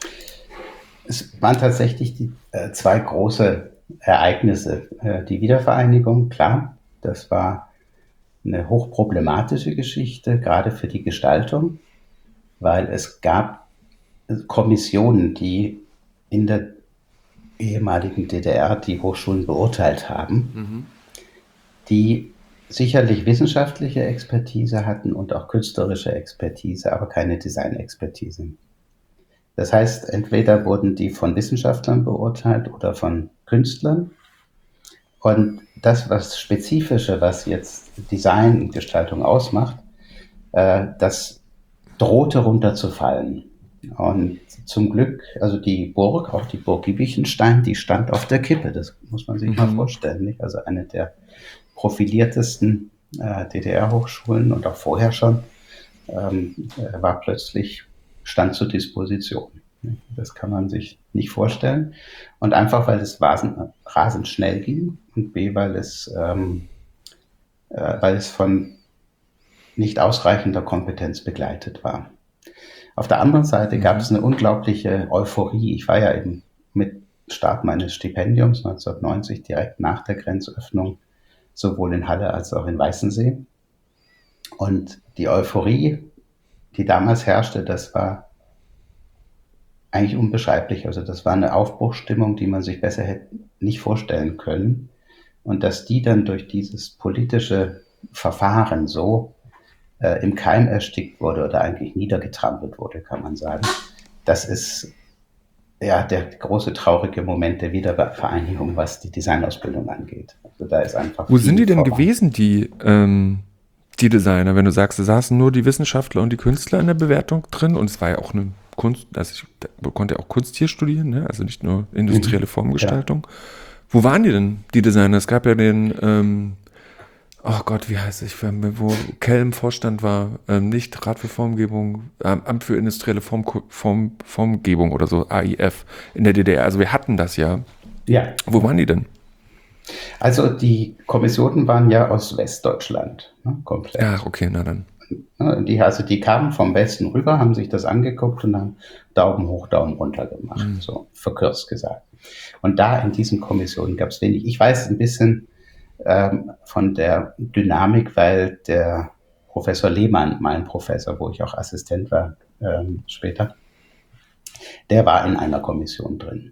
Es waren tatsächlich die äh, zwei große Ereignisse. Äh, die Wiedervereinigung, klar, das war eine hochproblematische Geschichte, gerade für die Gestaltung, weil es gab Kommissionen, die in der ehemaligen D D R die Hochschulen beurteilt haben, Mhm. die sicherlich wissenschaftliche Expertise hatten und auch künstlerische Expertise, aber keine Designexpertise. Das heißt, entweder wurden die von Wissenschaftlern beurteilt oder von Künstlern. Und das, was Spezifische, was jetzt Design und Gestaltung ausmacht, äh, das drohte runterzufallen. Und zum Glück, also die Burg, auch die Burg Giebichenstein, die stand auf der Kippe. Das muss man sich mal Mhm. vorstellen. Nicht? Also eine der profiliertesten äh, D D R-Hochschulen und auch vorher schon ähm, äh, war plötzlich, stand zur Disposition. Das kann man sich nicht vorstellen. Und einfach, weil es rasend, rasend schnell ging und B, weil es, ähm, äh, weil es von nicht ausreichender Kompetenz begleitet war. Auf der anderen Seite gab es eine unglaubliche Euphorie. Ich war ja eben mit Start meines Stipendiums neunzehnhundertneunzig direkt nach der Grenzöffnung sowohl in Halle als auch in Weißensee. Und die Euphorie, die damals herrschte, das war eigentlich unbeschreiblich. Also das war eine Aufbruchsstimmung, die man sich besser hätte nicht vorstellen können. Und dass die dann durch dieses politische Verfahren so äh, im Keim erstickt wurde oder eigentlich niedergetrampelt wurde, kann man sagen. Das ist ja der große traurige Moment der Wiedervereinigung, was die Designausbildung angeht. Also da ist einfach Wo sind viel die denn voran. gewesen, die, ähm, die Designer? Wenn du sagst, da saßen nur die Wissenschaftler und die Künstler in der Bewertung drin und es war ja auch eine Kunst, also ich da konnte ja auch Kunst hier studieren, ne? Also nicht nur industrielle Mhm. Formgestaltung. Ja. Wo waren die denn, die Designer? Es gab ja den, ähm, oh Gott, wie heißt es, wo Kell im Vorstand war, ähm, nicht Rat für Formgebung, ähm, Amt für industrielle Form, Form, Formgebung oder so, A I F in der D D R. Also wir hatten das ja. Ja. Wo waren die denn? Also die Kommissionen waren ja aus Westdeutschland, ne, komplett. Ja, okay, na dann. Die, also die kamen vom Westen rüber, haben sich das angeguckt und haben Daumen hoch, Daumen runter gemacht, mhm. so verkürzt gesagt. Und da in diesen Kommissionen gab es wenig. Ich weiß ein bisschen ähm, von der Dynamik, weil der Professor Lehmann, mein Professor, wo ich auch Assistent war ähm, später, der war in einer Kommission drin.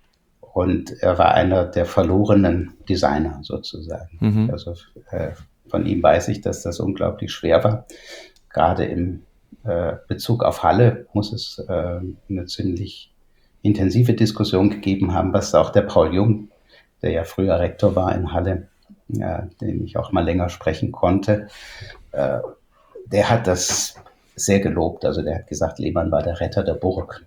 Und er war einer der verlorenen Designer sozusagen. Mhm. Also äh, von ihm weiß ich, dass das unglaublich schwer war. Gerade im äh, Bezug auf Halle muss es äh, eine ziemlich intensive Diskussion gegeben haben, was auch der Paul Jung, der ja früher Rektor war in Halle, ja, den ich auch mal länger sprechen konnte, äh, der hat das sehr gelobt. Also der hat gesagt, Lehmann war der Retter der Burg.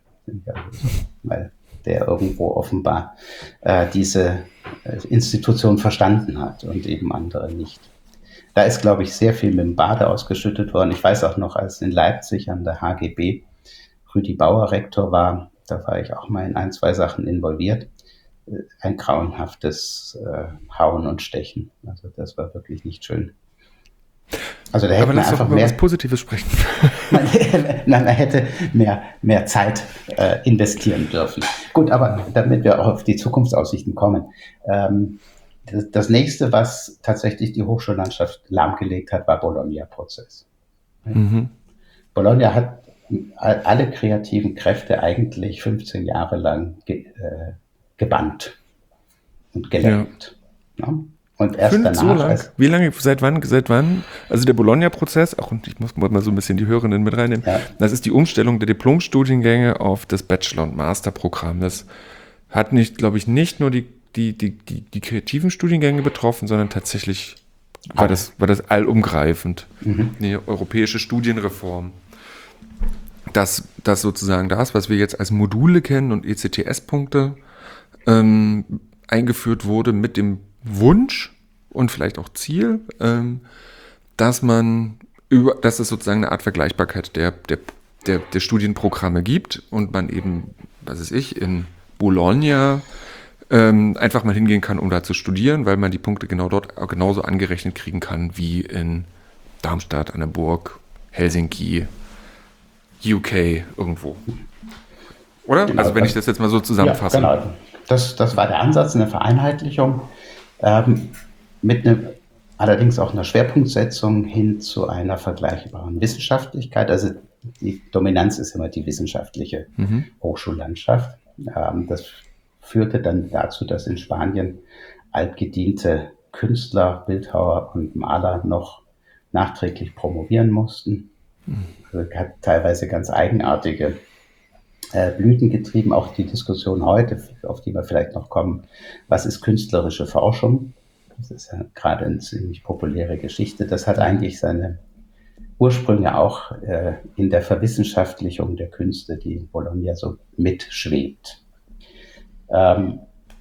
Weil der irgendwo offenbar äh, diese äh, Institution verstanden hat und eben andere nicht. Da ist, glaube ich, sehr viel mit dem Bade ausgeschüttet worden. Ich weiß auch noch, als in Leipzig an der H G B Rüdi Bauer Rektor war, da war ich auch mal in ein, zwei Sachen involviert. Ein grauenhaftes äh, Hauen und Stechen. Also das war wirklich nicht schön. Also da hätte Aber man lass einfach doch über mehr, was Positives sprechen. man, man hätte mehr, mehr Zeit äh, investieren dürfen. Gut, aber damit wir auch auf die Zukunftsaussichten kommen. Ähm, das, das nächste, was tatsächlich die Hochschullandschaft lahmgelegt hat, war Bologna-Prozess. Mhm. Bologna hat alle kreativen Kräfte eigentlich fünfzehn Jahre lang ge, äh, gebannt und gelenkt. Ja. Ja? Und erst Fünf, danach. so lang? Als, Wie lange, seit wann, seit wann? Also der Bologna-Prozess, auch und ich muss mal so ein bisschen die Hörenden mit reinnehmen, ja. das ist die Umstellung der Diplomstudiengänge auf das Bachelor- und Masterprogramm. Das hat nicht, glaube ich, nicht nur die, die, die, die, die kreativen Studiengänge betroffen, sondern tatsächlich war das, war das allumgreifend. Mhm. Eine europäische Studienreform. Dass das sozusagen das, was wir jetzt als Module kennen und E C T S-Punkte, ähm, eingeführt wurde mit dem Wunsch und vielleicht auch Ziel, ähm, dass man über, dass es sozusagen eine Art Vergleichbarkeit der, der, der, der Studienprogramme gibt und man eben, was weiß ich, in Bologna ähm, einfach mal hingehen kann, um da zu studieren, weil man die Punkte genau dort genauso angerechnet kriegen kann wie in Darmstadt, an der Burg, Helsinki, U K irgendwo. Oder? Genau, also wenn das, ich das jetzt mal so zusammenfasse. Ja, genau. Das, das war der Ansatz, eine Vereinheitlichung, ähm, mit einem, allerdings auch einer Schwerpunktsetzung hin zu einer vergleichbaren Wissenschaftlichkeit. Also die Dominanz ist immer die wissenschaftliche mhm. Hochschullandschaft. Ähm, das führte dann dazu, dass in Spanien altgediente Künstler, Bildhauer und Maler noch nachträglich promovieren mussten. Mhm. Also hat teilweise ganz eigenartige Blüten getrieben, auch die Diskussion heute, auf die wir vielleicht noch kommen, was ist künstlerische Forschung? Das ist ja gerade eine ziemlich populäre Geschichte. Das hat eigentlich seine Ursprünge auch äh, in der Verwissenschaftlichung der Künste, die in Bologna so mitschwebt. Ähm,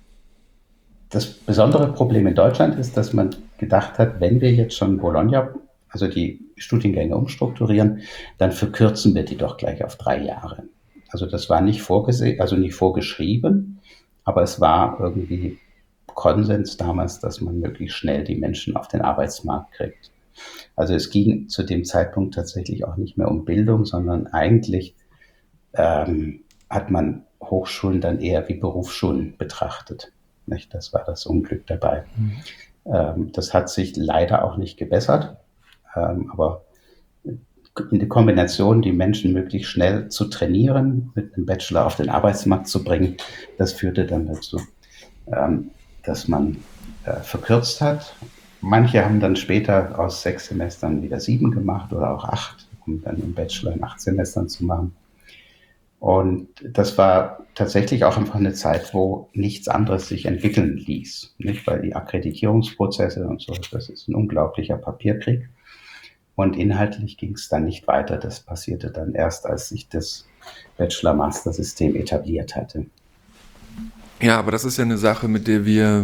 das besondere Problem in Deutschland ist, dass man gedacht hat, wenn wir jetzt schon Bologna, also die Studiengänge umstrukturieren, dann verkürzen wir die doch gleich auf drei Jahre. Also das war nicht vorgesehen, also nicht vorgeschrieben, aber es war irgendwie Konsens damals, dass man möglichst schnell die Menschen auf den Arbeitsmarkt kriegt. Also es ging zu dem Zeitpunkt tatsächlich auch nicht mehr um Bildung, sondern eigentlich ähm, hat man Hochschulen dann eher wie Berufsschulen betrachtet. Nicht? Das war das Unglück dabei. Mhm. Ähm, das hat sich leider auch nicht gebessert, ähm, aber in der Kombination, die Menschen möglichst schnell zu trainieren, mit einem Bachelor auf den Arbeitsmarkt zu bringen, das führte dann dazu, ähm, dass man äh, verkürzt hat. Manche haben dann später aus sechs Semestern wieder sieben gemacht oder auch acht, um dann einen Bachelor in acht Semestern zu machen. Und das war tatsächlich auch einfach eine Zeit, wo nichts anderes sich entwickeln ließ. Nicht? Weil die Akkreditierungsprozesse und so, das ist ein unglaublicher Papierkrieg. Und inhaltlich ging es dann nicht weiter. Das passierte dann erst, als sich das Bachelor-Master-System etabliert hatte. Ja, aber das ist ja eine Sache, mit der wir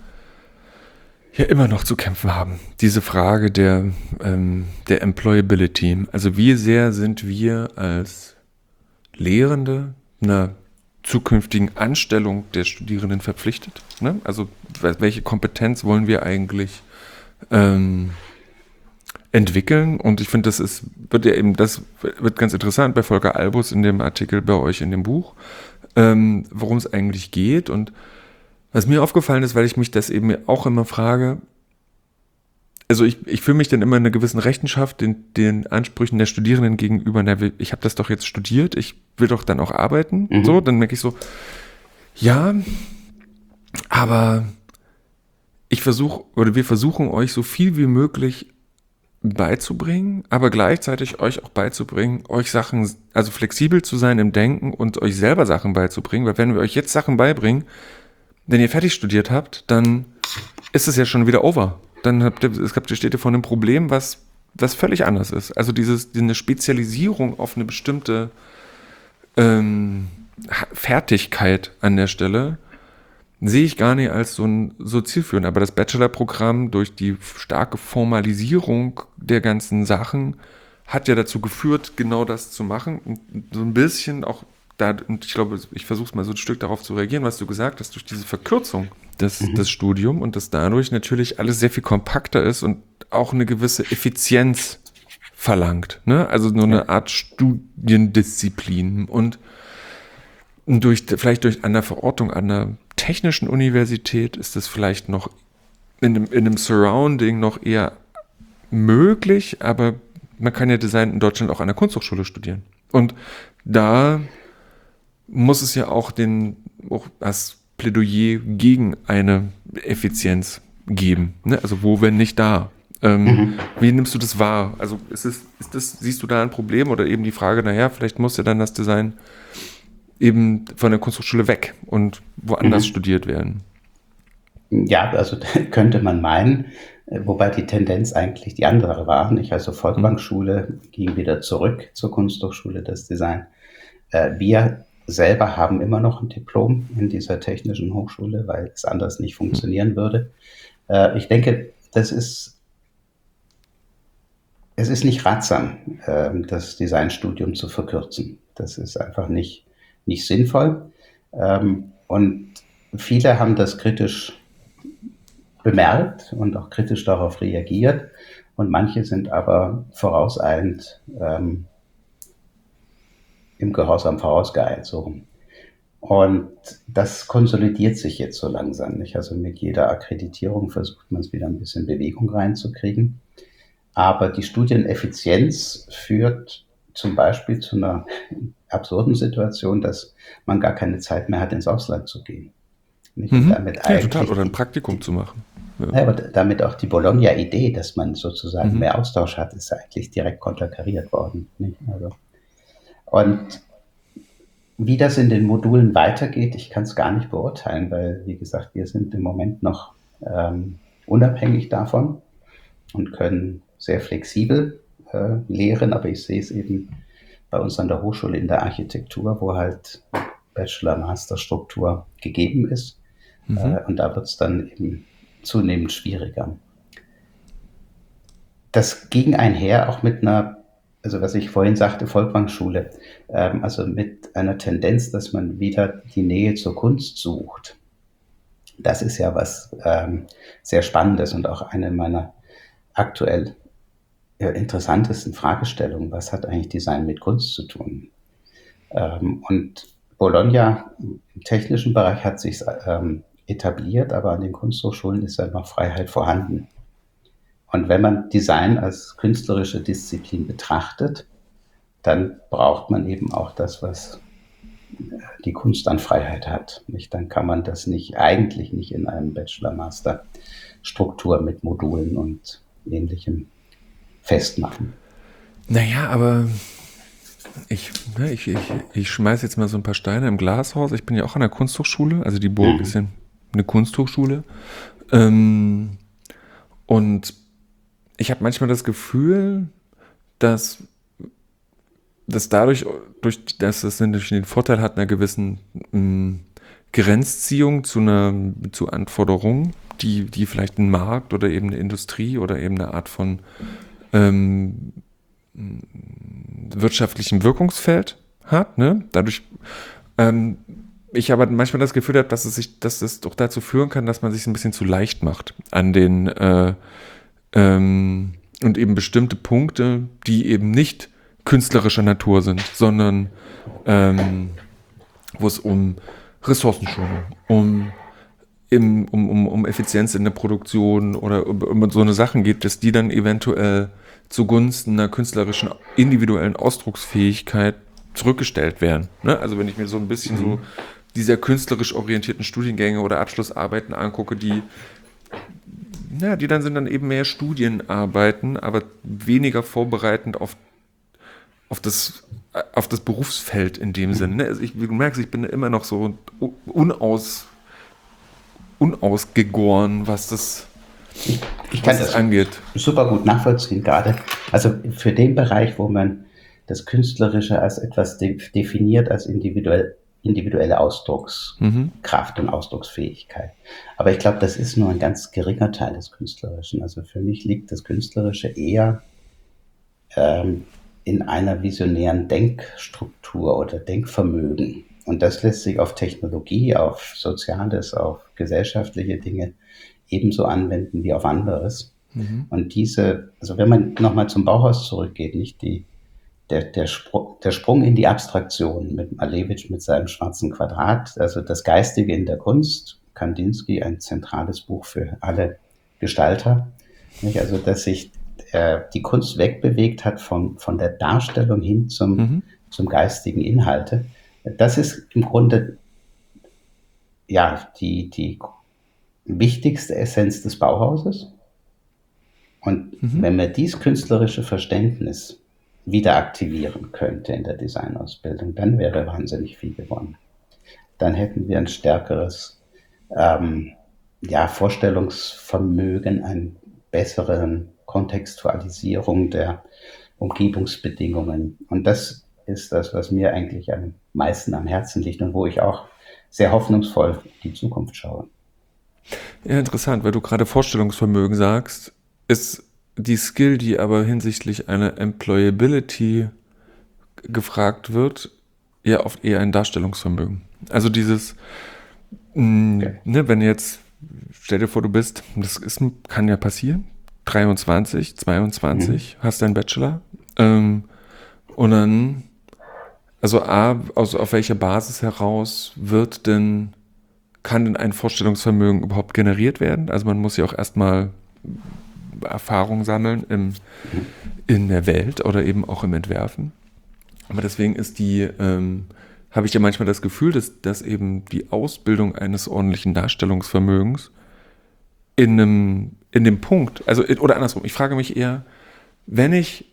ja immer noch zu kämpfen haben. Diese Frage der, ähm, der Employability. Also wie sehr sind wir als Lehrende einer zukünftigen Anstellung der Studierenden verpflichtet? Ne? Also welche Kompetenz wollen wir eigentlich ähm, entwickeln? Und ich finde, das ist, wird ja eben, das wird ganz interessant bei Volker Albus in dem Artikel bei euch in dem Buch, ähm, worum es eigentlich geht. Und was mir aufgefallen ist, weil ich mich das eben auch immer frage, also ich, ich fühle mich dann immer in einer gewissen Rechenschaft den, den Ansprüchen der Studierenden gegenüber, na, ich habe das doch jetzt studiert, ich will doch dann auch arbeiten. Mhm. So, dann merke ich so, ja, aber ich versuche, oder wir versuchen euch so viel wie möglich beizubringen, aber gleichzeitig euch auch beizubringen, euch Sachen, also flexibel zu sein im Denken und euch selber Sachen beizubringen, weil wenn wir euch jetzt Sachen beibringen, wenn ihr fertig studiert habt, dann ist es ja schon wieder over. Dann habt ihr, es habt, steht ihr vor einem Problem, was, was völlig anders ist. Also dieses, eine Spezialisierung auf eine bestimmte ähm, Fertigkeit an der Stelle sehe ich gar nicht als so, ein, so zielführend. Aber das Bachelor-Programm durch die starke Formalisierung der ganzen Sachen hat ja dazu geführt, genau das zu machen. Und so ein bisschen auch da, und ich glaube, ich versuche es mal so ein Stück darauf zu reagieren, was du gesagt hast, durch diese Verkürzung des, mhm. des Studiums und dass dadurch natürlich alles sehr viel kompakter ist und auch eine gewisse Effizienz verlangt. Ne? Also nur eine Art Studiendisziplin und durch, vielleicht durch eine Verortung an einer technischen Universität ist das vielleicht noch in einem, in einem Surrounding noch eher möglich, aber man kann ja Design in Deutschland auch an der Kunsthochschule studieren. Und da muss es ja auch den auch das Plädoyer gegen eine Effizienz geben. Ne? Also wo, wenn nicht da? Ähm, Mhm. wie nimmst du das wahr? Also ist es, ist das, siehst du da ein Problem oder eben die Frage, naja, vielleicht muss ja dann das Design eben von der Kunsthochschule weg und woanders Mhm. studiert werden? Ja, also könnte man meinen, äh, wobei die Tendenz eigentlich die andere war. Nicht? Also Hm? Folkwang-Schule ging wieder zurück zur Kunsthochschule, das Design. Äh, wir selber haben immer noch ein Diplom in dieser technischen Hochschule, weil es anders nicht Hm. funktionieren würde. Äh, ich denke, das ist, es ist nicht ratsam, äh, das Designstudium zu verkürzen. Das ist einfach nicht, nicht sinnvoll. Ähm, und viele haben das kritisch bemerkt und auch kritisch darauf reagiert. Und manche sind aber vorauseilend ähm, im Gehorsam vorausgeeilt. So. Und das konsolidiert sich jetzt so langsam. Nicht? Also mit jeder Akkreditierung versucht man es wieder ein bisschen Bewegung reinzukriegen. Aber die Studieneffizienz führt zum Beispiel zu einer absurden Situation, dass man gar keine Zeit mehr hat, ins Ausland zu gehen. Nicht? Und Mhm. damit Ja, total. eigentlich Oder ein die, Praktikum die zu machen. Ja. ja, aber damit auch die Bologna-Idee, dass man sozusagen Mhm. mehr Austausch hat, ist eigentlich direkt konterkariert worden. Nicht? Also, und wie das in den Modulen weitergeht, ich kann es gar nicht beurteilen, weil, wie gesagt, wir sind im Moment noch ähm, unabhängig davon und können sehr flexibel äh, lehren, aber ich sehe es eben bei uns an der Hochschule in der Architektur, wo halt Bachelor-Master-Struktur gegeben ist. Mhm. Äh, und da wird es dann eben zunehmend schwieriger. Das ging einher auch mit einer, also was ich vorhin sagte, Folkwang-Schule, ähm, also mit einer Tendenz, dass man wieder die Nähe zur Kunst sucht. Das ist ja was ähm, sehr Spannendes und auch eine meiner aktuell äh, interessantesten Fragestellungen. Was hat eigentlich Design mit Kunst zu tun? Ähm, und Bologna im technischen Bereich hat sich ähm, etabliert, aber an den Kunsthochschulen ist ja noch Freiheit vorhanden. Und wenn man Design als künstlerische Disziplin betrachtet, dann braucht man eben auch das, was die Kunst an Freiheit hat. Nicht? Dann kann man das nicht, eigentlich nicht in einem Bachelor-Master-Struktur mit Modulen und Ähnlichem festmachen. Naja, aber ich, ne, ich, ich, ich schmeiß jetzt mal so ein paar Steine im Glashaus. Ich bin ja auch an der Kunsthochschule. Also die Burg ist Mhm. ja eine Kunsthochschule. Ähm, und ich habe manchmal das Gefühl, dass, dass dadurch, durch, dass es natürlich den Vorteil hat, einer gewissen mh, Grenzziehung zu einer zu Anforderungen, die, die vielleicht ein Markt oder eben eine Industrie oder eben eine Art von ähm, wirtschaftlichem Wirkungsfeld hat. Ne? Dadurch ähm, ich aber manchmal das Gefühl habe, dass es sich, dass es doch dazu führen kann, dass man sich ein bisschen zu leicht macht an den äh, ähm, und eben bestimmte Punkte, die eben nicht künstlerischer Natur sind, sondern ähm, wo es um Ressourcenschonung, um, im, um, um, um Effizienz in der Produktion oder um, um so eine Sachen geht, dass die dann eventuell zugunsten einer künstlerischen individuellen Ausdrucksfähigkeit zurückgestellt werden. Ne? Also wenn ich mir so ein bisschen so Mhm. dieser künstlerisch orientierten Studiengänge oder Abschlussarbeiten angucke, die ja, die dann sind dann eben mehr Studienarbeiten, aber weniger vorbereitend auf, auf, das, auf das Berufsfeld in dem Sinne. Ne? Also ich, wie du merkst, ich bin immer noch so unaus, unausgegoren, was das, Ich, ich kann was das das angeht. super gut nachvollziehen gerade. Also für den Bereich, wo man das Künstlerische als etwas de definiert, als individuell, individuelle Mhm. Ausdruckskraft und Ausdrucksfähigkeit. Aber ich glaube, das ist nur ein ganz geringer Teil des Künstlerischen. Also für mich liegt das Künstlerische eher ähm, in einer visionären Denkstruktur oder Denkvermögen. Und das lässt sich auf Technologie, auf Soziales, auf gesellschaftliche Dinge ebenso anwenden wie auf anderes. Mhm. Und diese, also wenn man nochmal zum Bauhaus zurückgeht, nicht die, der, der, Sprung, der Sprung in die Abstraktion mit Malevich mit seinem schwarzen Quadrat, also das Geistige in der Kunst, Kandinsky, ein zentrales Buch für alle Gestalter, nicht? Also dass sich äh, die Kunst wegbewegt hat von, von der Darstellung hin zum, Mhm. zum geistigen Inhalte. Das ist im Grunde ja die, die wichtigste Essenz des Bauhauses. Und Mhm. wenn man dieses künstlerische Verständnis wieder aktivieren könnte in der Designausbildung, dann wäre wahnsinnig viel gewonnen. Dann hätten wir ein stärkeres ähm, ja, Vorstellungsvermögen, eine bessere Kontextualisierung der Umgebungsbedingungen. Und das ist das, was mir eigentlich am meisten am Herzen liegt und wo ich auch sehr hoffnungsvoll in die Zukunft schaue. Ja, interessant, weil du gerade Vorstellungsvermögen sagst, ist die Skill, die aber hinsichtlich einer Employability gefragt wird, ja oft eher ein Darstellungsvermögen. Also dieses, mh, Okay. ne, wenn jetzt, stell dir vor, du bist, das ist, kann ja passieren, dreiundzwanzig, zweiundzwanzig, Mhm. hast deinen Bachelor, ähm, und dann, also A, aus, auf welcher Basis heraus wird denn, kann denn ein Vorstellungsvermögen überhaupt generiert werden? Also man muss ja auch erstmal Erfahrung sammeln im, Mhm. in der Welt oder eben auch im Entwerfen. Aber deswegen ist die, ähm, habe ich ja manchmal das Gefühl, dass, dass eben die Ausbildung eines ordentlichen Darstellungsvermögens in einem, in dem Punkt, also, oder andersrum, ich frage mich eher, wenn ich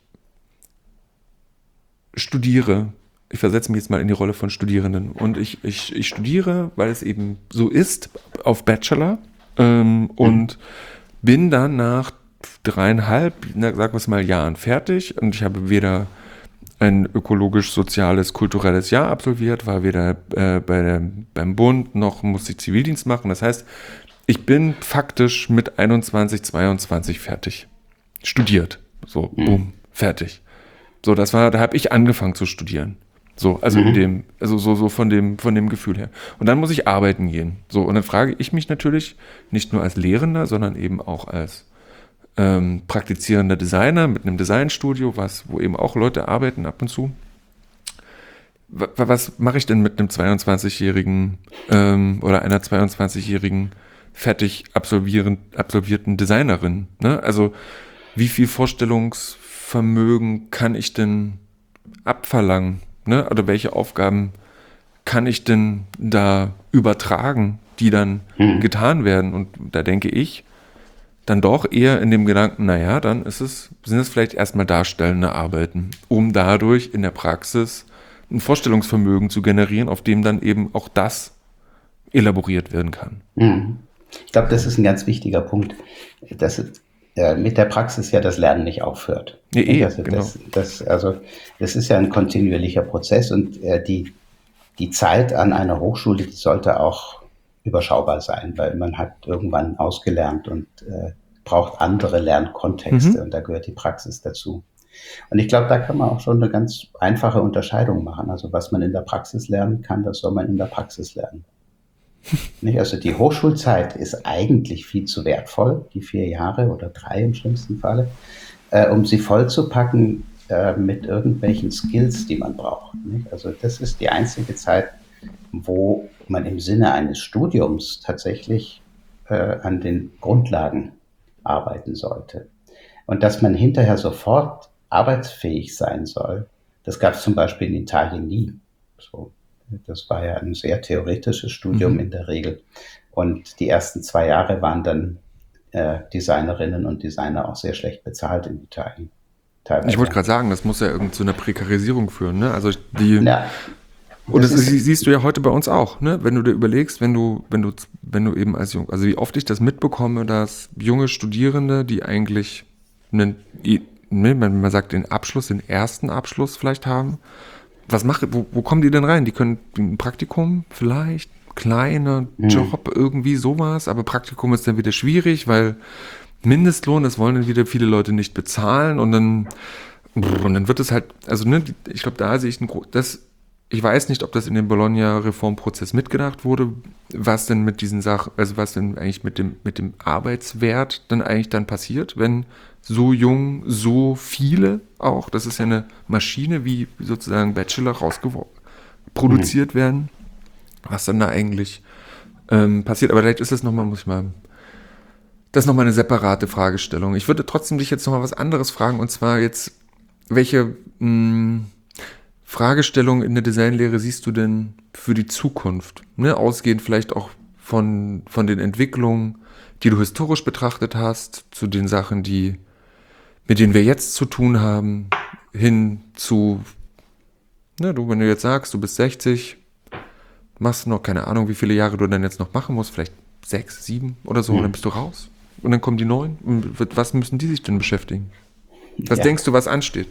studiere, ich versetze mich jetzt mal in die Rolle von Studierenden und ich, ich, ich studiere, weil es eben so ist, auf Bachelor, ähm, und Mhm. bin dann nach dreieinhalb, na, sagen wir es mal, Jahren fertig und ich habe weder ein ökologisch-soziales, kulturelles Jahr absolviert, war weder äh, bei der, beim Bund noch musste ich Zivildienst machen. Das heißt, ich bin faktisch mit einundzwanzig, zweiundzwanzig fertig. Studiert. So, Mhm. bumm, fertig. So, das war, da habe ich angefangen zu studieren. So, also in Mhm. dem, also so, so von dem, von dem Gefühl her. Und dann muss ich arbeiten gehen. So, und dann frage ich mich natürlich, nicht nur als Lehrender, sondern eben auch als ähm, praktizierender Designer mit einem Designstudio, was, wo eben auch Leute arbeiten ab und zu. W- Was mache ich denn mit einem zweiundzwanzigjährigen ähm, oder einer zweiundzwanzigjährigen fertig absolvieren, absolvierten Designerin? Ne? Also wie viel Vorstellungsvermögen kann ich denn abverlangen? Ne? Oder welche Aufgaben kann ich denn da übertragen, die dann Mhm. getan werden? Und da denke ich, dann doch eher in dem Gedanken, naja, dann ist es, sind es vielleicht erstmal darstellende Arbeiten, um dadurch in der Praxis ein Vorstellungsvermögen zu generieren, auf dem dann eben auch das elaboriert werden kann. Mhm. Ich glaube, das ist ein ganz wichtiger Punkt, dass äh, mit der Praxis ja das Lernen nicht aufhört. Ja, Nicht? eh, Also genau. das, das, also das ist ja ein kontinuierlicher Prozess und äh, die, die Zeit an einer Hochschule, die sollte auch überschaubar sein, weil man hat irgendwann ausgelernt und äh, braucht andere Lernkontexte Mhm. und da gehört die Praxis dazu. Und ich glaube, da kann man auch schon eine ganz einfache Unterscheidung machen. Also was man in der Praxis lernen kann, das soll man in der Praxis lernen. Nicht? Also die Hochschulzeit ist eigentlich viel zu wertvoll, die vier Jahre oder drei im schlimmsten Falle, äh, um sie vollzupacken äh, mit irgendwelchen Skills, die man braucht. Nicht? Also das ist die einzige Zeit, wo man im Sinne eines Studiums tatsächlich äh, an den Grundlagen arbeiten sollte. Und dass man hinterher sofort arbeitsfähig sein soll, das gab es zum Beispiel in Italien nie. So, das war ja ein sehr theoretisches Studium Mhm. in der Regel. Und die ersten zwei Jahre waren dann äh, Designerinnen und Designer auch sehr schlecht bezahlt in Italien, Ich wollte teilweise. gerade sagen, das muss ja irgend zu einer Prekarisierung führen. Ne? Also die, Ja, und das das ist, ist. siehst du ja heute bei uns auch, ne? Wenn du dir überlegst, wenn du, wenn du, wenn du eben als jung, also wie oft ich das mitbekomme, dass junge Studierende, die eigentlich einen, ne, man, man sagt den Abschluss, den ersten Abschluss vielleicht haben, was macht, wo, wo kommen die denn rein? Die können ein Praktikum vielleicht, kleiner Hm, Job, irgendwie sowas, aber Praktikum ist dann wieder schwierig, weil Mindestlohn, das wollen dann wieder viele Leute nicht bezahlen und dann, und dann wird es halt, also ne, ich glaube, da sehe ich ein das, ich weiß nicht, ob das in dem Bologna-Reformprozess mitgedacht wurde, was denn mit diesen Sachen, also was denn eigentlich mit dem, mit dem Arbeitswert dann eigentlich dann passiert, wenn so jung, so viele auch, das ist ja eine Maschine, wie sozusagen Bachelor hm. rausproduziert werden, was dann da eigentlich ähm, passiert. Aber vielleicht ist das nochmal, muss ich mal, das ist nochmal eine separate Fragestellung. Ich würde trotzdem dich jetzt nochmal was anderes fragen, und zwar jetzt, welche mh, Fragestellungen in der Designlehre siehst du denn für die Zukunft? Ne? Ausgehend vielleicht auch von, von den Entwicklungen, die du historisch betrachtet hast, zu den Sachen, die, mit denen wir jetzt zu tun haben, hin zu, ne, du, wenn du jetzt sagst, du bist sechzig, machst noch keine Ahnung, wie viele Jahre du dann jetzt noch machen musst, vielleicht sechs, sieben oder so, mhm. und dann bist du raus. Und dann kommen die neuen. Und was müssen die sich denn beschäftigen? Was ja. denkst du, was ansteht?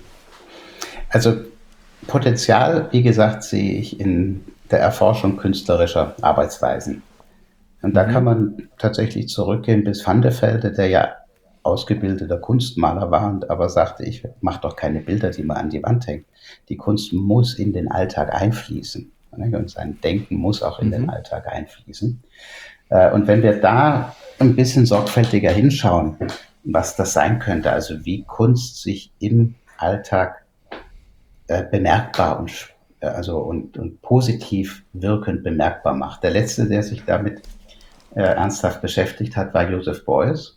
Also Potenzial, wie gesagt, sehe ich in der Erforschung künstlerischer Arbeitsweisen. Und da mhm. kann man tatsächlich zurückgehen bis Van der Velde, der ja ausgebildeter Kunstmaler war und aber sagte, ich mache doch keine Bilder, die man an die Wand hängt. Die Kunst muss in den Alltag einfließen. Und sein Denken muss auch in mhm. den Alltag einfließen. Und wenn wir da ein bisschen sorgfältiger hinschauen, was das sein könnte, also wie Kunst sich im Alltag äh, bemerkbar und, äh, also und, und positiv wirkend bemerkbar macht. Der letzte, der sich damit äh, ernsthaft beschäftigt hat, war Joseph Beuys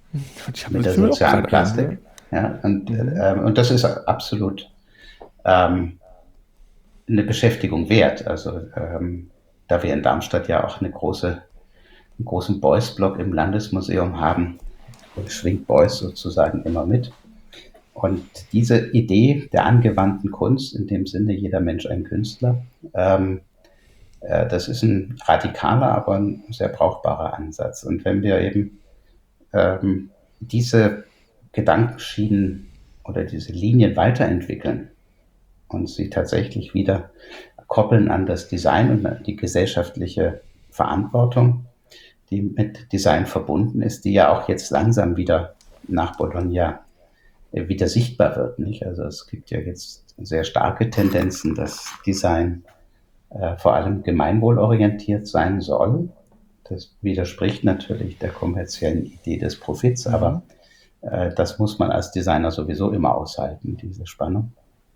mit der sozialen Plastik. Ja, und, mhm. äh, und das ist absolut ähm, eine Beschäftigung wert. Also ähm, da wir in Darmstadt ja auch eine große, einen großen Beuys-Block im Landesmuseum haben, schwingt Beuys sozusagen immer mit. Und diese Idee der angewandten Kunst, in dem Sinne jeder Mensch ein Künstler, ähm, äh, das ist ein radikaler, aber ein sehr brauchbarer Ansatz. Und wenn wir eben ähm, diese Gedankenschienen oder diese Linien weiterentwickeln und sie tatsächlich wieder koppeln an das Design und an die gesellschaftliche Verantwortung, die mit Design verbunden ist, die ja auch jetzt langsam wieder nach Bologna wieder sichtbar wird, nicht? Also es gibt ja jetzt sehr starke Tendenzen, dass Design äh, vor allem gemeinwohlorientiert sein soll. Das widerspricht natürlich der kommerziellen Idee des Profits, mhm. aber äh, das muss man als Designer sowieso immer aushalten, diese Spannung.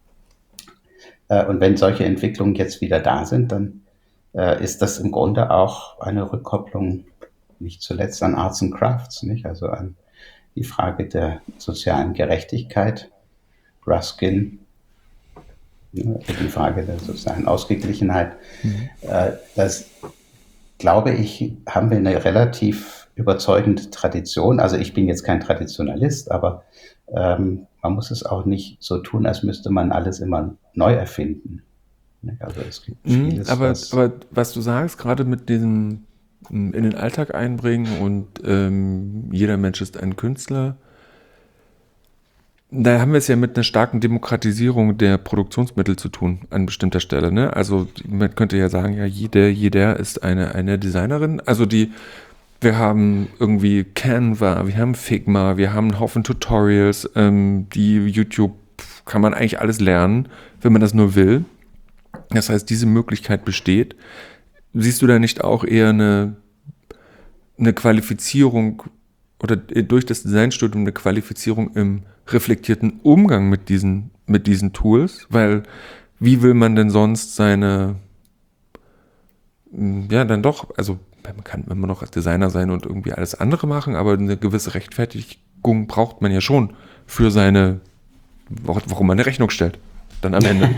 Äh, und wenn solche Entwicklungen jetzt wieder da sind, dann äh, ist das im Grunde auch eine Rückkopplung, nicht zuletzt an Arts and Crafts, nicht? Also an die Frage der sozialen Gerechtigkeit, Ruskin, die Frage der sozialen Ausgeglichenheit. Mhm. Das, glaube ich, haben wir eine relativ überzeugende Tradition. Also ich bin jetzt kein Traditionalist, aber ähm, man muss es auch nicht so tun, als müsste man alles immer neu erfinden. Also es gibt vieles, aber, was, aber was du sagst, gerade mit diesem in den Alltag einbringen und ähm, jeder Mensch ist ein Künstler. Da haben wir es ja mit einer starken Demokratisierung der Produktionsmittel zu tun an bestimmter Stelle. Ne? Also man könnte ja sagen, ja jeder, jeder ist eine, eine Designerin. Also die, wir haben irgendwie Canva, wir haben Figma, wir haben einen Haufen Tutorials, ähm, die YouTube kann man eigentlich alles lernen, wenn man das nur will. Das heißt, diese Möglichkeit besteht. Siehst du da nicht auch eher eine, eine Qualifizierung oder durch das Designstudium eine Qualifizierung im reflektierten Umgang mit diesen, mit diesen Tools? Weil wie will man denn sonst seine, ja dann doch, also man kann immer noch als Designer sein und irgendwie alles andere machen, aber eine gewisse Rechtfertigung braucht man ja schon für seine, warum man eine Rechnung stellt. Dann am Ende.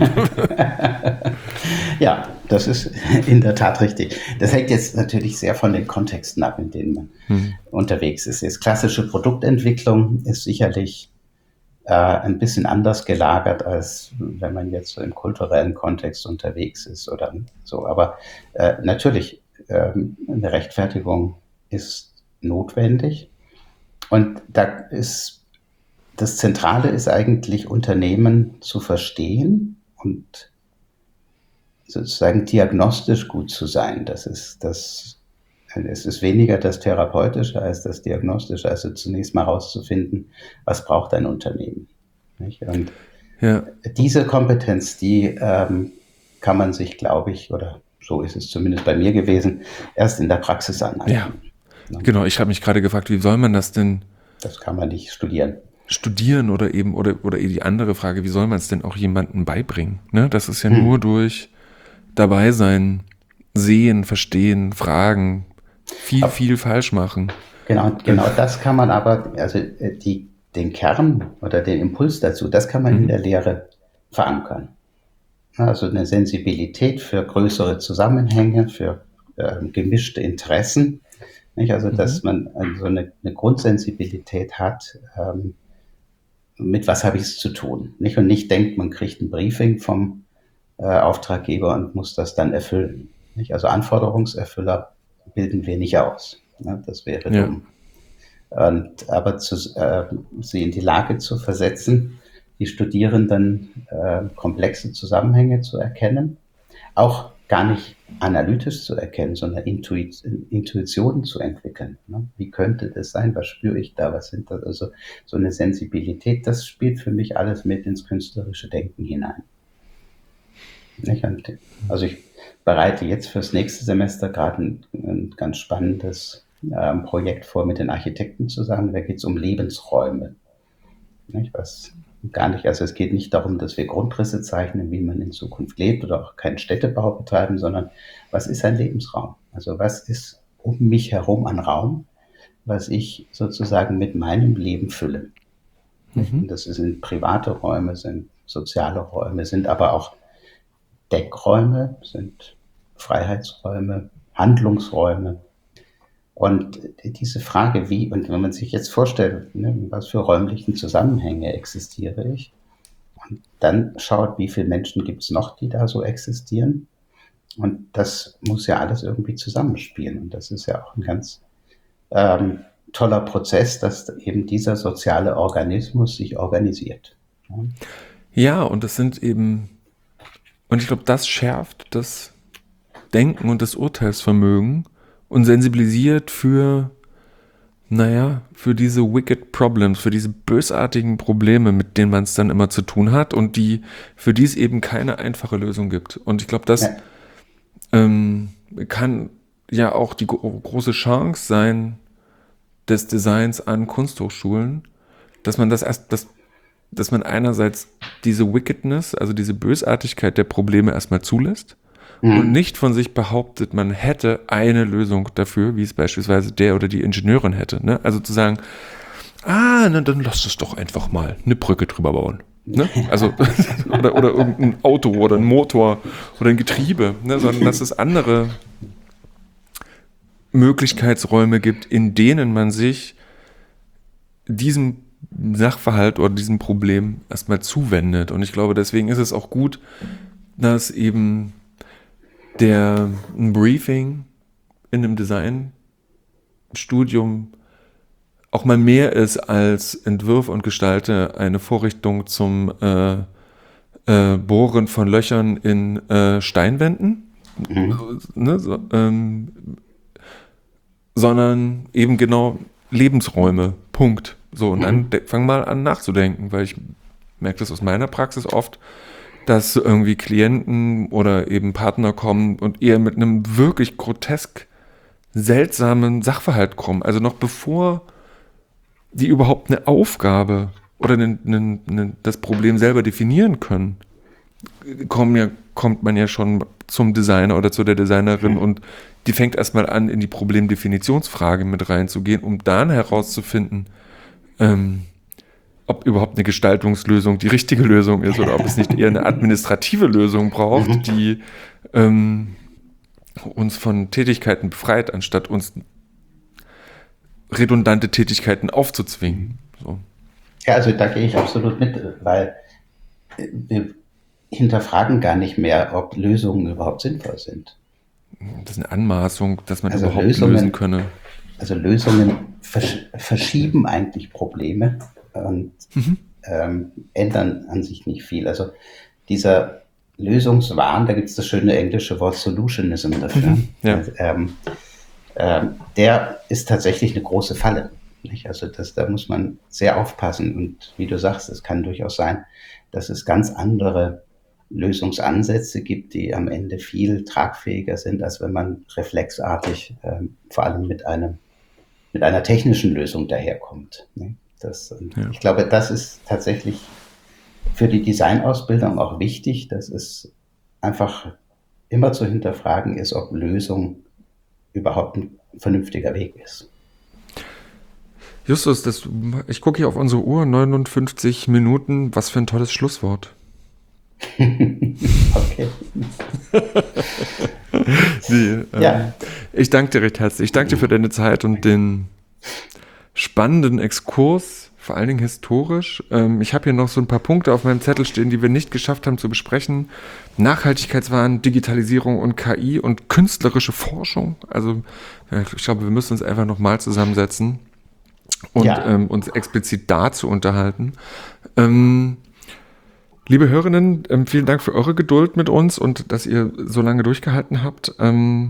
Ja, das ist in der Tat richtig. Das hängt jetzt natürlich sehr von den Kontexten ab, in denen man hm. unterwegs ist. Jetzt klassische Produktentwicklung ist sicherlich äh, ein bisschen anders gelagert, als wenn man jetzt so im kulturellen Kontext unterwegs ist oder so. Aber äh, natürlich, äh, eine Rechtfertigung ist notwendig. Und da ist das Zentrale ist eigentlich, Unternehmen zu verstehen und sozusagen diagnostisch gut zu sein. Das ist das, es ist weniger das Therapeutische als das Diagnostische, also zunächst mal herauszufinden, was braucht ein Unternehmen. Nicht? Und ja. diese Kompetenz, die ähm, kann man sich, glaube ich, oder so ist es zumindest bei mir gewesen, erst in der Praxis aneignen. Ja, ja. Genau. Ich habe mich gerade gefragt, wie soll man das denn? Das kann man nicht studieren. Studieren oder eben, oder, oder die andere Frage, wie soll man es denn auch jemandem beibringen? Ne? Das ist ja hm. nur durch dabei sein, sehen, verstehen, fragen, viel, aber, viel falsch machen. Genau, genau das kann man aber, also die, den Kern oder den Impuls dazu, das kann man mhm. in der Lehre verankern. Also eine Sensibilität für größere Zusammenhänge, für äh, gemischte Interessen. Nicht? Also, Mhm. dass man so eine, eine Grundsensibilität hat, ähm, mit was habe ich es zu tun. Nicht? Und nicht denkt, man kriegt ein Briefing vom äh, Auftraggeber und muss das dann erfüllen. Nicht? Also Anforderungserfüller bilden wir nicht aus. Ne? Das wäre Ja. dumm. Und, aber zu, äh, sie in die Lage zu versetzen, die Studierenden äh, komplexe Zusammenhänge zu erkennen, auch gar nicht analytisch zu erkennen, sondern Intuit, Intuitionen zu entwickeln. Ne? Wie könnte das sein? Was spüre ich da? Was sind das? Also so eine Sensibilität, das spielt für mich alles mit ins künstlerische Denken hinein. Nicht? Und, also ich bereite jetzt fürs nächste Semester gerade ein, ein ganz spannendes äh, Projekt vor mit den Architekten zusammen. Da geht es um Lebensräume. Nicht? Was gar nicht, also es geht nicht darum, dass wir Grundrisse zeichnen, wie man in Zukunft lebt oder auch keinen Städtebau betreiben, sondern was ist ein Lebensraum? Also was ist um mich herum an Raum, was ich sozusagen mit meinem Leben fülle? Nicht? Mhm. Und das sind private Räume, sind soziale Räume, sind aber auch Deckräume, sind Freiheitsräume, Handlungsräume. Und diese Frage, wie, und wenn man sich jetzt vorstellt, ne, was für räumlichen Zusammenhänge existiere ich, und dann schaut, wie viele Menschen gibt es noch, die da so existieren. Und das muss ja alles irgendwie zusammenspielen. Und das ist ja auch ein ganz ähm, toller Prozess, dass eben dieser soziale Organismus sich organisiert. Ja, Ja, und das sind eben, und ich glaube, das schärft das Denken und das Urteilsvermögen und sensibilisiert für, naja, für diese wicked problems, für diese bösartigen Probleme, mit denen man es dann immer zu tun hat und die, für die es eben keine einfache Lösung gibt. Und ich glaube, das ja, ähm, kann ja auch die gro- große Chance sein des Designs an Kunsthochschulen, dass man das erst, dass, dass man einerseits diese Wickedness, also diese Bösartigkeit der Probleme erstmal zulässt und mhm. nicht von sich behauptet, man hätte eine Lösung dafür, wie es beispielsweise der oder die Ingenieurin hätte. Ne? Also zu sagen, ah, na, dann lass es doch einfach mal eine Brücke drüber bauen. Ne? Also, oder, oder irgendein Auto oder ein Motor oder ein Getriebe, ne? Sondern dass es andere Möglichkeitsräume gibt, in denen man sich diesem Sachverhalt oder diesem Problem erstmal zuwendet. Und ich glaube, deswegen ist es auch gut, dass eben der ein Briefing in einem Designstudium auch mal mehr ist als Entwürfe und Gestalte eine Vorrichtung zum äh, äh, Bohren von Löchern in äh, Steinwänden, Mhm. ne, so, ähm, sondern eben genau Lebensräume, Punkt. So, und dann Mhm. de- fang mal an nachzudenken, weil ich merke das aus meiner Praxis oft, dass irgendwie Klienten oder eben Partner kommen und eher mit einem wirklich grotesk seltsamen Sachverhalt kommen. Also noch bevor die überhaupt eine Aufgabe oder einen, einen, einen, das Problem selber definieren können, kommen ja, kommt man ja schon zum Designer oder zu der Designerin und die fängt erstmal an, in die Problemdefinitionsfrage mit reinzugehen, um dann herauszufinden, ähm, ob überhaupt eine Gestaltungslösung die richtige Lösung ist oder ob es nicht eher eine administrative Lösung braucht, Mhm. die ähm, uns von Tätigkeiten befreit, anstatt uns redundante Tätigkeiten aufzuzwingen. So. Ja, also da gehe ich absolut mit, weil wir hinterfragen gar nicht mehr, ob Lösungen überhaupt sinnvoll sind. Das ist eine Anmaßung, dass man Also überhaupt lösen Lösungen, könne. also Lösungen versch verschieben eigentlich Probleme und Mhm. ähm, ändern an sich nicht viel. Also dieser Lösungswahn, da gibt es das schöne englische Wort Solutionism dafür. Mhm. Ja. Also, ähm, ähm, der ist tatsächlich eine große Falle. Nicht? Also das, da muss man sehr aufpassen. Und wie du sagst, es kann durchaus sein, dass es ganz andere Lösungsansätze gibt, die am Ende viel tragfähiger sind, als wenn man reflexartig ähm, vor allem mit einem mit einer technischen Lösung daherkommt. Ne? Das, und Ja. ich glaube, das ist tatsächlich für die Designausbildung auch wichtig, dass es einfach immer zu hinterfragen ist, ob Lösung überhaupt ein vernünftiger Weg ist. Justus, das, ich gucke hier auf unsere Uhr, neunundfünfzig Minuten. Was für ein tolles Schlusswort. Okay. Nee, ähm, Ja, Ich danke dir recht herzlich. Ich danke dir für deine Zeit und den spannenden Exkurs, vor allen Dingen historisch. Ähm, ich habe hier noch so ein paar Punkte auf meinem Zettel stehen, die wir nicht geschafft haben zu besprechen. Nachhaltigkeitswahn, Digitalisierung und K I und künstlerische Forschung. Also ich glaube, wir müssen uns einfach nochmal zusammensetzen und Ja. ähm, uns explizit dazu unterhalten. Ähm, liebe Hörerinnen, ähm, vielen Dank für eure Geduld mit uns und dass ihr so lange durchgehalten habt. Ähm,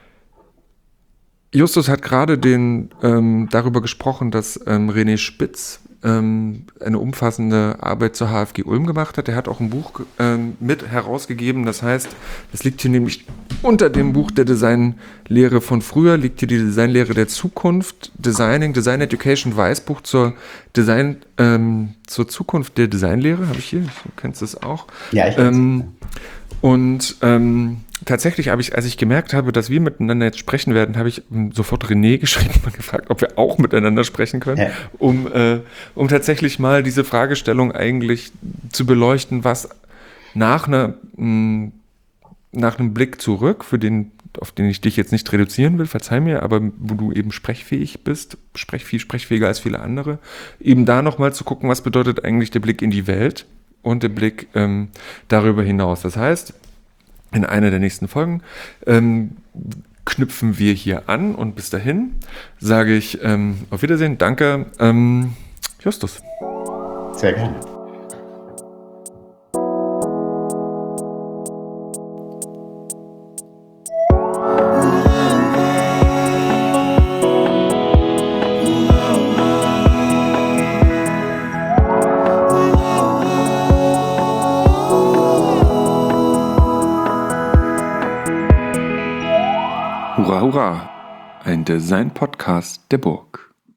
Justus hat gerade den, ähm, darüber gesprochen, dass ähm, René Spitz ähm, eine umfassende Arbeit zur H F G Ulm gemacht hat. Er hat auch ein Buch ähm, mit herausgegeben. Das heißt, das liegt hier nämlich unter dem Buch der Designlehre von früher, liegt hier die Designlehre der Zukunft, Designing, Design Education, Weißbuch zur Design, ähm, zur Zukunft der Designlehre, habe ich hier, du kennst das auch. Ja, ich ähm, Und ähm, tatsächlich habe ich, als ich gemerkt habe, dass wir miteinander jetzt sprechen werden, habe ich ähm, sofort René geschrieben und gefragt, ob wir auch miteinander sprechen können, Ja. um, äh, um tatsächlich mal diese Fragestellung eigentlich zu beleuchten, was nach einer, mh, nach einem Blick zurück, für den, auf den ich dich jetzt nicht reduzieren will, verzeih mir, aber wo du eben sprechfähig bist, sprechfähig, sprechfähiger als viele andere, eben da nochmal zu gucken, was bedeutet eigentlich der Blick in die Welt und der Blick ähm, darüber hinaus. Das heißt, in einer der nächsten Folgen ähm, knüpfen wir hier an und bis dahin sage ich ähm, auf Wiedersehen, danke, ähm, Justus. Sehr gerne. Hurra, hurra, ein Design-Podcast der Burg.